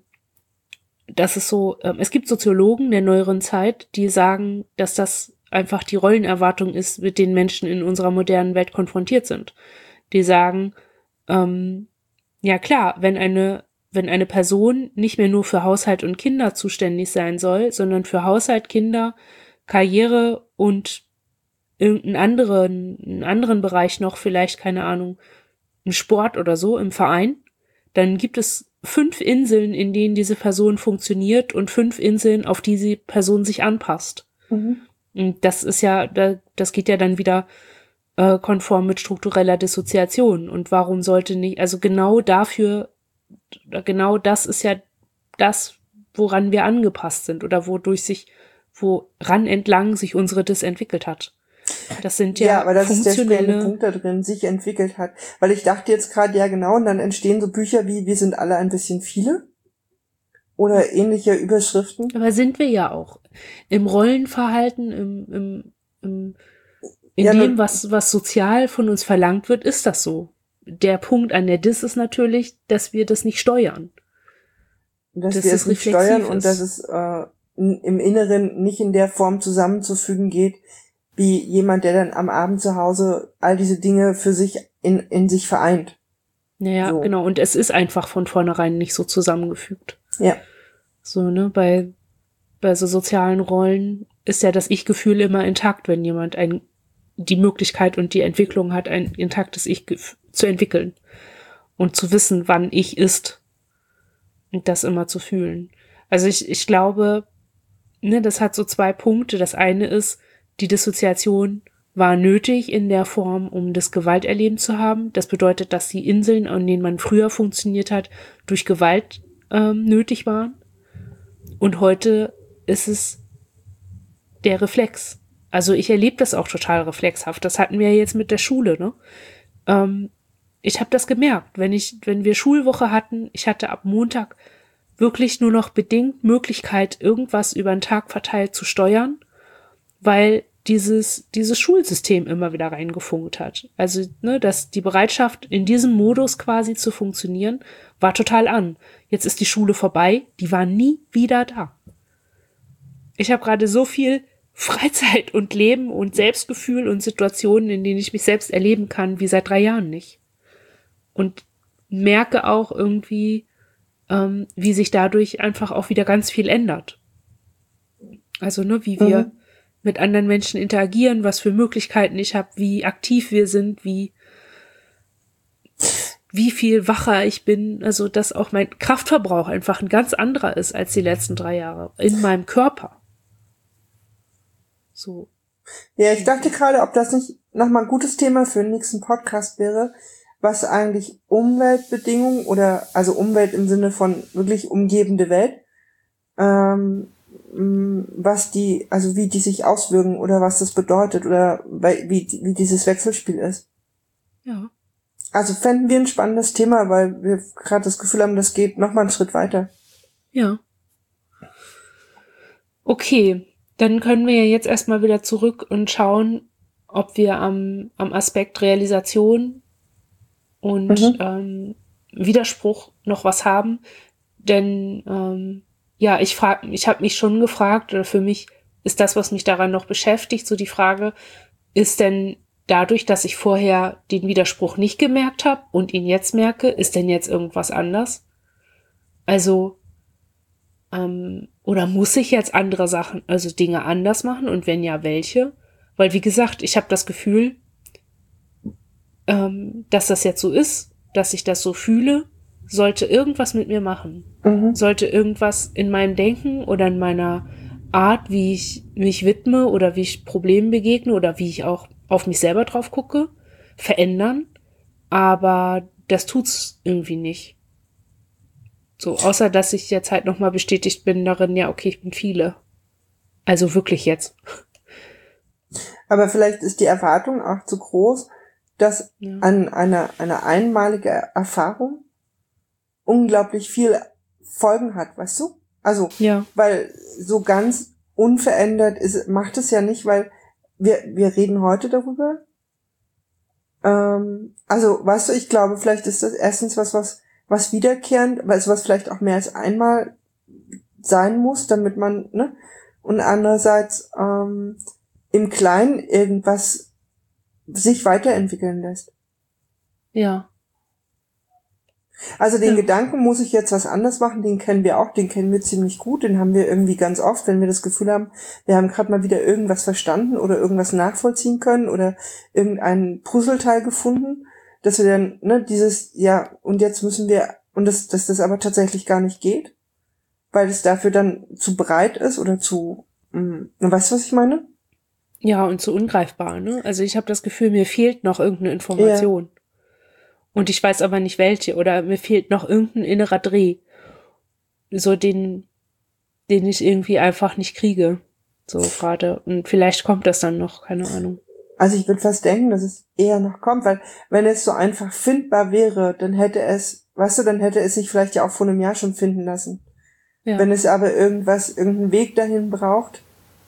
dass es so, ähm, es gibt Soziologen der neueren Zeit, die sagen, dass das einfach die Rollenerwartung ist, mit denen Menschen in unserer modernen Welt konfrontiert sind. Die sagen, ähm, ja klar, wenn eine, wenn eine Person nicht mehr nur für Haushalt und Kinder zuständig sein soll, sondern für Haushalt, Kinder, Karriere und irgendeinen anderen, einen anderen Bereich noch, vielleicht, keine Ahnung, einen Sport oder so im Verein, dann gibt es fünf Inseln, in denen diese Person funktioniert und fünf Inseln, auf die die Person sich anpasst. Mhm. Und das ist ja, das geht ja dann wieder äh, konform mit struktureller Dissoziation. Und warum sollte nicht, also genau dafür, genau das ist ja das, woran wir angepasst sind oder wodurch sich, woran entlang sich unsere Dis entwickelt hat. Das sind ja, Ja, aber das ist der funktionelle springende Punkt da drin, sich entwickelt hat. Weil ich dachte jetzt gerade, ja genau, und dann entstehen so Bücher wie Wir sind alle ein bisschen viele oder ähnliche Überschriften. Aber sind wir ja auch. Im Rollenverhalten, im, im, im in Ja, dem, nur- was, was sozial von uns verlangt wird, ist das so. Der Punkt an der Dis ist natürlich, dass wir das nicht steuern. Dass dass wir es es nicht reflexiv steuern und ist. dass es äh, n- im Inneren nicht in der Form zusammenzufügen geht, wie jemand, der dann am Abend zu Hause all diese Dinge für sich in, in sich vereint. Naja, So. genau. Und es ist einfach von vornherein nicht so zusammengefügt. Ja. So, ne, bei, bei so sozialen Rollen ist ja das Ich-Gefühl immer intakt, wenn jemand ein, die Möglichkeit und die Entwicklung hat, ein intaktes Ich zu entwickeln und zu wissen, wann Ich ist und das immer zu fühlen. Also ich, ich glaube, ne, das hat so zwei Punkte. Das eine ist, die Dissoziation war nötig in der Form, um das Gewalterleben zu haben. Das bedeutet, dass die Inseln, an denen man früher funktioniert hat, durch Gewalt ähm, nötig waren. Und heute ist es der Reflex. Also ich erlebe das auch total reflexhaft. Das hatten wir jetzt mit der Schule, ne? Ähm, ich habe das gemerkt, wenn ich, wenn wir Schulwoche hatten, ich hatte ab Montag wirklich nur noch bedingt Möglichkeit, irgendwas über den Tag verteilt zu steuern, weil dieses, dieses Schulsystem immer wieder reingefunkt hat. Also, ne, dass die Bereitschaft, in diesem Modus quasi zu funktionieren, war total an. Jetzt ist die Schule vorbei, die war nie wieder da. Ich habe gerade so viel Freizeit und Leben und Selbstgefühl und Situationen, in denen ich mich selbst erleben kann, wie seit drei Jahren nicht. Und merke auch irgendwie, ähm, wie sich dadurch einfach auch wieder ganz viel ändert. Also, ne, wie wir Mhm. mit anderen Menschen interagieren, was für Möglichkeiten ich habe, wie aktiv wir sind, wie wie viel wacher ich bin, also dass auch mein Kraftverbrauch einfach ein ganz anderer ist als die letzten drei Jahre in meinem Körper. So. Ja, ich dachte gerade, ob das nicht nochmal ein gutes Thema für den nächsten Podcast wäre, was eigentlich Umweltbedingungen oder, also Umwelt im Sinne von wirklich umgebende Welt, ähm, mh, was die, also wie die sich auswirken oder was das bedeutet oder weil- wie, wie dieses Wechselspiel ist. Ja. Also fänden wir ein spannendes Thema, weil wir gerade das Gefühl haben, das geht nochmal einen Schritt weiter. Ja. Okay, dann können wir ja jetzt erstmal wieder zurück und schauen, ob wir am, am Aspekt Realisation und Mhm. ähm, Widerspruch noch was haben. Denn ähm, ja, ich frage, ich habe mich schon gefragt, oder für mich ist das, was mich daran noch beschäftigt, so die Frage, ist denn dadurch, dass ich vorher den Widerspruch nicht gemerkt habe und ihn jetzt merke, ist denn jetzt irgendwas anders? Also Ähm, oder muss ich jetzt andere Sachen, also Dinge anders machen? Und wenn ja, welche? Weil, wie gesagt, ich habe das Gefühl, ähm, dass das jetzt so ist, dass ich das so fühle, sollte irgendwas mit mir machen. Mhm. Sollte irgendwas in meinem Denken oder in meiner Art, wie ich mich widme oder wie ich Problemen begegne oder wie ich auch auf mich selber drauf gucke, verändern. Aber das tut's irgendwie nicht. So, außer dass ich jetzt halt nochmal bestätigt bin darin, ja, okay, ich bin viele. Also wirklich jetzt. Aber vielleicht ist die Erwartung auch zu groß, dass Ja. an einer eine einmalige Erfahrung unglaublich viel Folgen hat, weißt du? Also, Ja. weil so ganz unverändert ist, macht es ja nicht, weil wir, wir reden heute darüber. Ähm, also, weißt du, ich glaube, vielleicht ist das erstens was, was, was wiederkehrend, also was vielleicht auch mehr als einmal sein muss, damit man, ne? Und andererseits, ähm, im Kleinen irgendwas sich weiterentwickeln lässt. Ja. Also den Ja. Gedanken, muss ich jetzt was anders machen, den kennen wir auch, den kennen wir ziemlich gut, den haben wir irgendwie ganz oft, wenn wir das Gefühl haben, wir haben gerade mal wieder irgendwas verstanden oder irgendwas nachvollziehen können oder irgendein Puzzleteil gefunden, dass wir dann, ne, dieses, ja, und jetzt müssen wir, und das, dass das aber tatsächlich gar nicht geht, weil es dafür dann zu breit ist oder zu, mh, weißt du, was ich meine? Ja, und so ungreifbar, ne? Also ich habe das Gefühl, mir fehlt noch irgendeine Information. Ja. Und ich weiß aber nicht welche. Oder mir fehlt noch irgendein innerer Dreh. So den, den ich irgendwie einfach nicht kriege. So gerade. Und vielleicht kommt das dann noch, keine Ahnung. Also ich würde fast denken, dass es eher noch kommt, weil wenn es so einfach findbar wäre, dann hätte es, weißt du, dann hätte es sich vielleicht ja auch vor einem Jahr schon finden lassen. Ja. Wenn es aber irgendwas, irgendeinen Weg dahin braucht,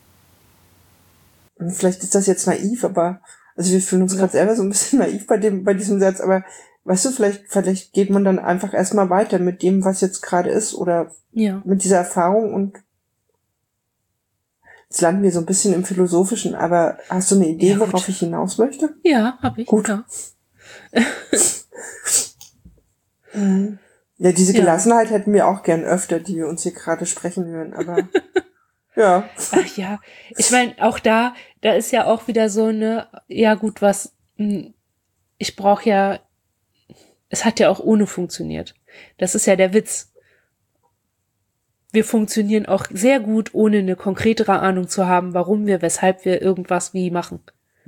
und vielleicht ist das jetzt naiv, aber, also wir fühlen uns ja. gerade selber so ein bisschen naiv bei dem, bei diesem Satz, aber weißt du, vielleicht, vielleicht geht man dann einfach erstmal weiter mit dem, was jetzt gerade ist, oder ja. mit dieser Erfahrung, und jetzt landen wir so ein bisschen im Philosophischen, aber hast du eine Idee, ja, worauf ich hinaus möchte? Ja, habe ich. Gut. Ja. Ja, diese Gelassenheit ja. hätten wir auch gern öfter, die wir uns hier gerade sprechen hören, aber ja. Ach ja, ich meine, auch da, da ist ja auch wieder so eine, ja gut, was, ich brauche ja, es hat ja auch ohne funktioniert. Das ist ja der Witz. Wir funktionieren auch sehr gut, ohne eine konkretere Ahnung zu haben, warum wir, weshalb wir irgendwas wie machen.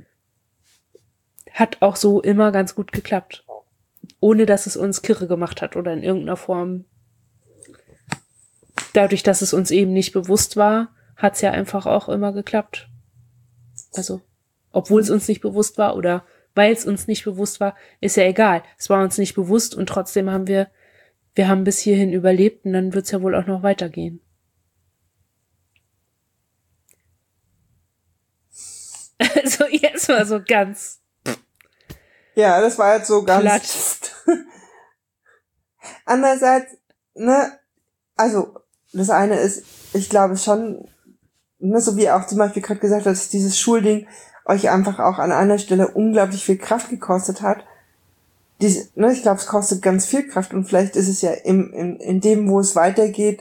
Hat auch so immer ganz gut geklappt. Ohne, dass es uns kirre gemacht hat oder in irgendeiner Form. Dadurch, dass es uns eben nicht bewusst war, hat es ja einfach auch immer geklappt. Also, obwohl es uns nicht bewusst war oder weil es uns nicht bewusst war, ist ja egal. Es war uns nicht bewusst und trotzdem haben wir, wir haben bis hierhin überlebt und dann wird es ja wohl auch noch weitergehen. Also jetzt mal so ganz. Ja, das war jetzt so ganz. Andererseits, ne, also das eine ist, ich glaube schon, ne, so wie auch zum Beispiel gerade gesagt hat, dass dieses Schulding euch einfach auch an einer Stelle unglaublich viel Kraft gekostet hat. Diese, ne, ich glaube, es kostet ganz viel Kraft und vielleicht ist es ja im, in, in dem, wo es weitergeht,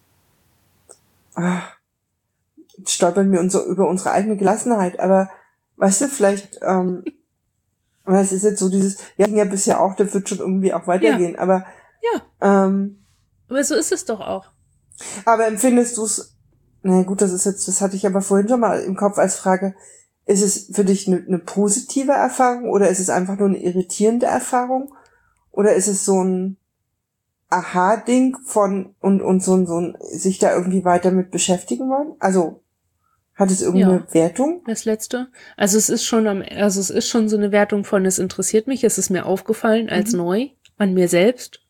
ah, stolpern wir uns so über unsere eigene Gelassenheit, aber weißt du, vielleicht, ähm, es ist jetzt so dieses, ja, ja bisher auch, das wird schon irgendwie auch weitergehen, ja. aber ja. Ähm, aber so ist es doch auch. Aber empfindest du es, na gut, das ist jetzt, das hatte ich aber vorhin schon mal im Kopf als Frage, ist es für dich eine, eine positive Erfahrung oder ist es einfach nur eine irritierende Erfahrung oder ist es so ein Aha-Ding von und und so ein so ein sich da irgendwie weiter mit beschäftigen wollen? Also hat es irgendeine ja, Wertung? Das letzte. Also es ist schon am, also es ist schon so eine Wertung von, es interessiert mich, es ist mir aufgefallen als mhm. neu an mir selbst.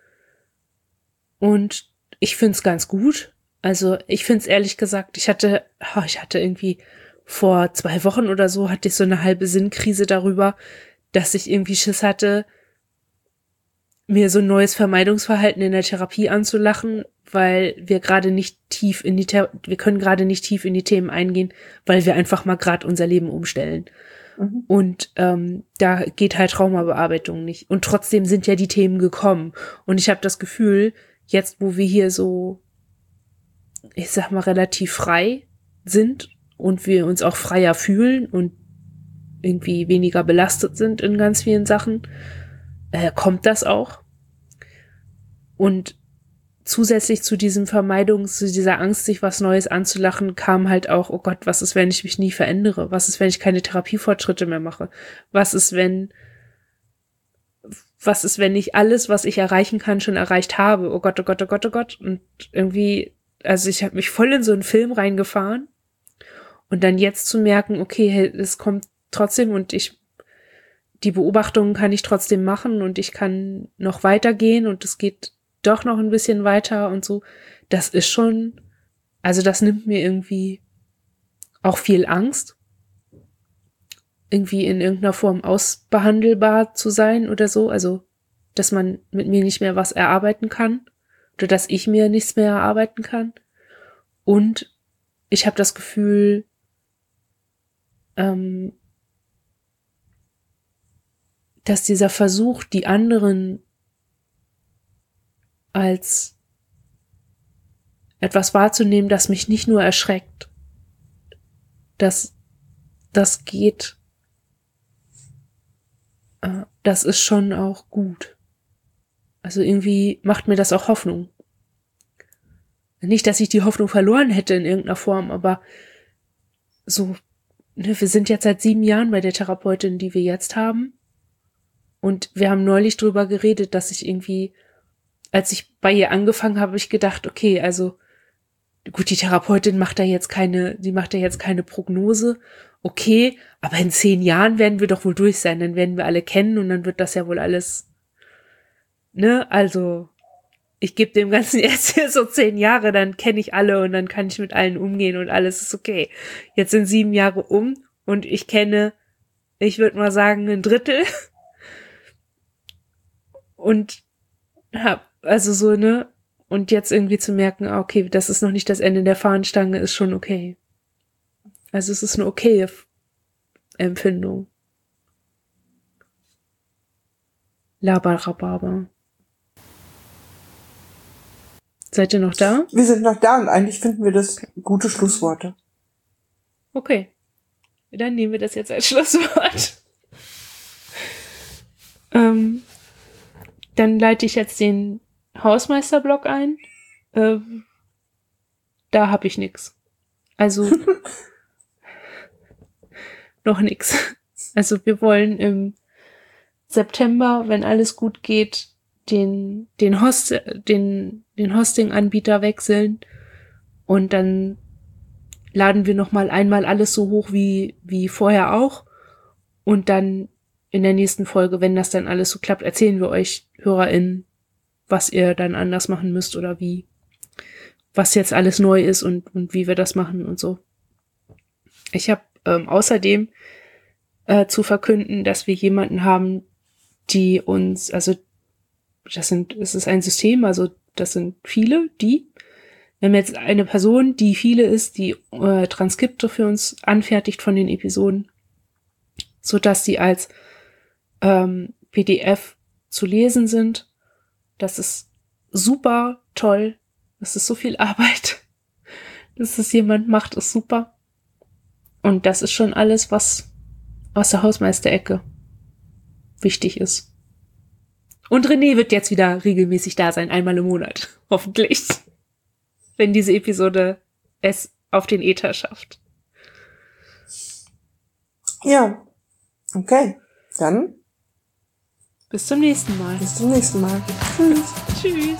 Und ich find's ganz gut. Also ich find's ehrlich gesagt, ich hatte, oh, ich hatte irgendwie vor zwei Wochen oder so, hatte ich so eine halbe Sinnkrise darüber, dass ich irgendwie Schiss hatte, mir so ein neues Vermeidungsverhalten in der Therapie anzulachen, weil wir gerade nicht tief in die, Thera- wir können gerade nicht tief in die Themen eingehen, weil wir einfach mal gerade unser Leben umstellen. Mhm. Und ähm, da geht halt Traumabearbeitung nicht. Und trotzdem sind ja die Themen gekommen. Und ich habe das Gefühl, jetzt, wo wir hier so ich sag mal, relativ frei sind und wir uns auch freier fühlen und irgendwie weniger belastet sind in ganz vielen Sachen, äh, kommt das auch. Und zusätzlich zu diesem Vermeidung, zu dieser Angst, sich was Neues anzulachen, kam halt auch, oh Gott, was ist, wenn ich mich nie verändere? Was ist, wenn ich keine Therapiefortschritte mehr mache? Was ist, wenn, was ist, wenn ich alles, was ich erreichen kann, schon erreicht habe? Oh Gott, oh Gott, oh Gott, oh Gott. Und irgendwie, also ich habe mich voll in so einen Film reingefahren und dann jetzt zu merken, okay, hey, es kommt trotzdem und ich, die Beobachtungen kann ich trotzdem machen und ich kann noch weitergehen und es geht doch noch ein bisschen weiter und so. Das ist schon, also das nimmt mir irgendwie auch viel Angst, irgendwie in irgendeiner Form ausbehandelbar zu sein oder so. Also, dass man mit mir nicht mehr was erarbeiten kann oder dass ich mir nichts mehr erarbeiten kann. Und ich habe das Gefühl, ähm, dass dieser Versuch, die anderen als etwas wahrzunehmen, das mich nicht nur erschreckt, dass das geht, äh, das ist schon auch gut. Also irgendwie macht mir das auch Hoffnung. Nicht, dass ich die Hoffnung verloren hätte in irgendeiner Form, aber so, ne, wir sind jetzt seit sieben Jahren bei der Therapeutin, die wir jetzt haben. Und wir haben neulich drüber geredet, dass ich irgendwie, als ich bei ihr angefangen habe, habe ich gedacht, okay, also gut, die Therapeutin macht da jetzt keine, die macht da jetzt keine Prognose, okay, aber in zehn Jahren werden wir doch wohl durch sein, dann werden wir alle kennen und dann wird das ja wohl alles, ne, also ich gebe dem Ganzen jetzt so zehn Jahre, dann kenne ich alle und dann kann ich mit allen umgehen und alles ist okay. Jetzt sind sieben Jahre um und ich kenne, ich würde mal sagen, ein Drittel. Und hab, also so, ne, und jetzt irgendwie zu merken, okay, das ist noch nicht das Ende der Fahnenstange, ist schon okay. Also es ist eine okaye Empfindung. Laberrababer. Seid ihr noch da? Wir sind noch da und eigentlich finden wir das gute Schlussworte. Okay. Dann nehmen wir das jetzt als Schlusswort. ähm, dann leite ich jetzt den Hausmeisterblock ein. Ähm, da habe ich nix. Also noch nix. Also wir wollen im September, wenn alles gut geht, den den Host den den Hosting-Anbieter wechseln und dann laden wir noch mal einmal alles so hoch wie wie vorher auch und dann in der nächsten Folge, wenn das dann alles so klappt, erzählen wir euch HörerInnen, was ihr dann anders machen müsst oder wie, was jetzt alles neu ist und und wie wir das machen und so. Ich habe ähm, außerdem äh, zu verkünden, dass wir jemanden haben, die uns, also das sind, es ist ein System, also das sind viele, die, wir haben jetzt eine Person, die viele ist, die äh, Transkripte für uns anfertigt von den Episoden, so dass sie als ähm, P D F zu lesen sind. Das ist super toll. Das ist so viel Arbeit. Dass es jemand macht, ist super. Und das ist schon alles, was aus der Hausmeisterecke wichtig ist. Und René wird jetzt wieder regelmäßig da sein, einmal im Monat. Hoffentlich. Wenn diese Episode es auf den Äther schafft. Ja. Okay. Dann. Bis zum nächsten Mal. Bis zum nächsten Mal. Tschüss. Tschüss.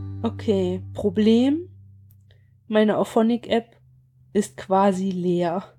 Okay, Problem, meine Auphonic-App ist quasi leer.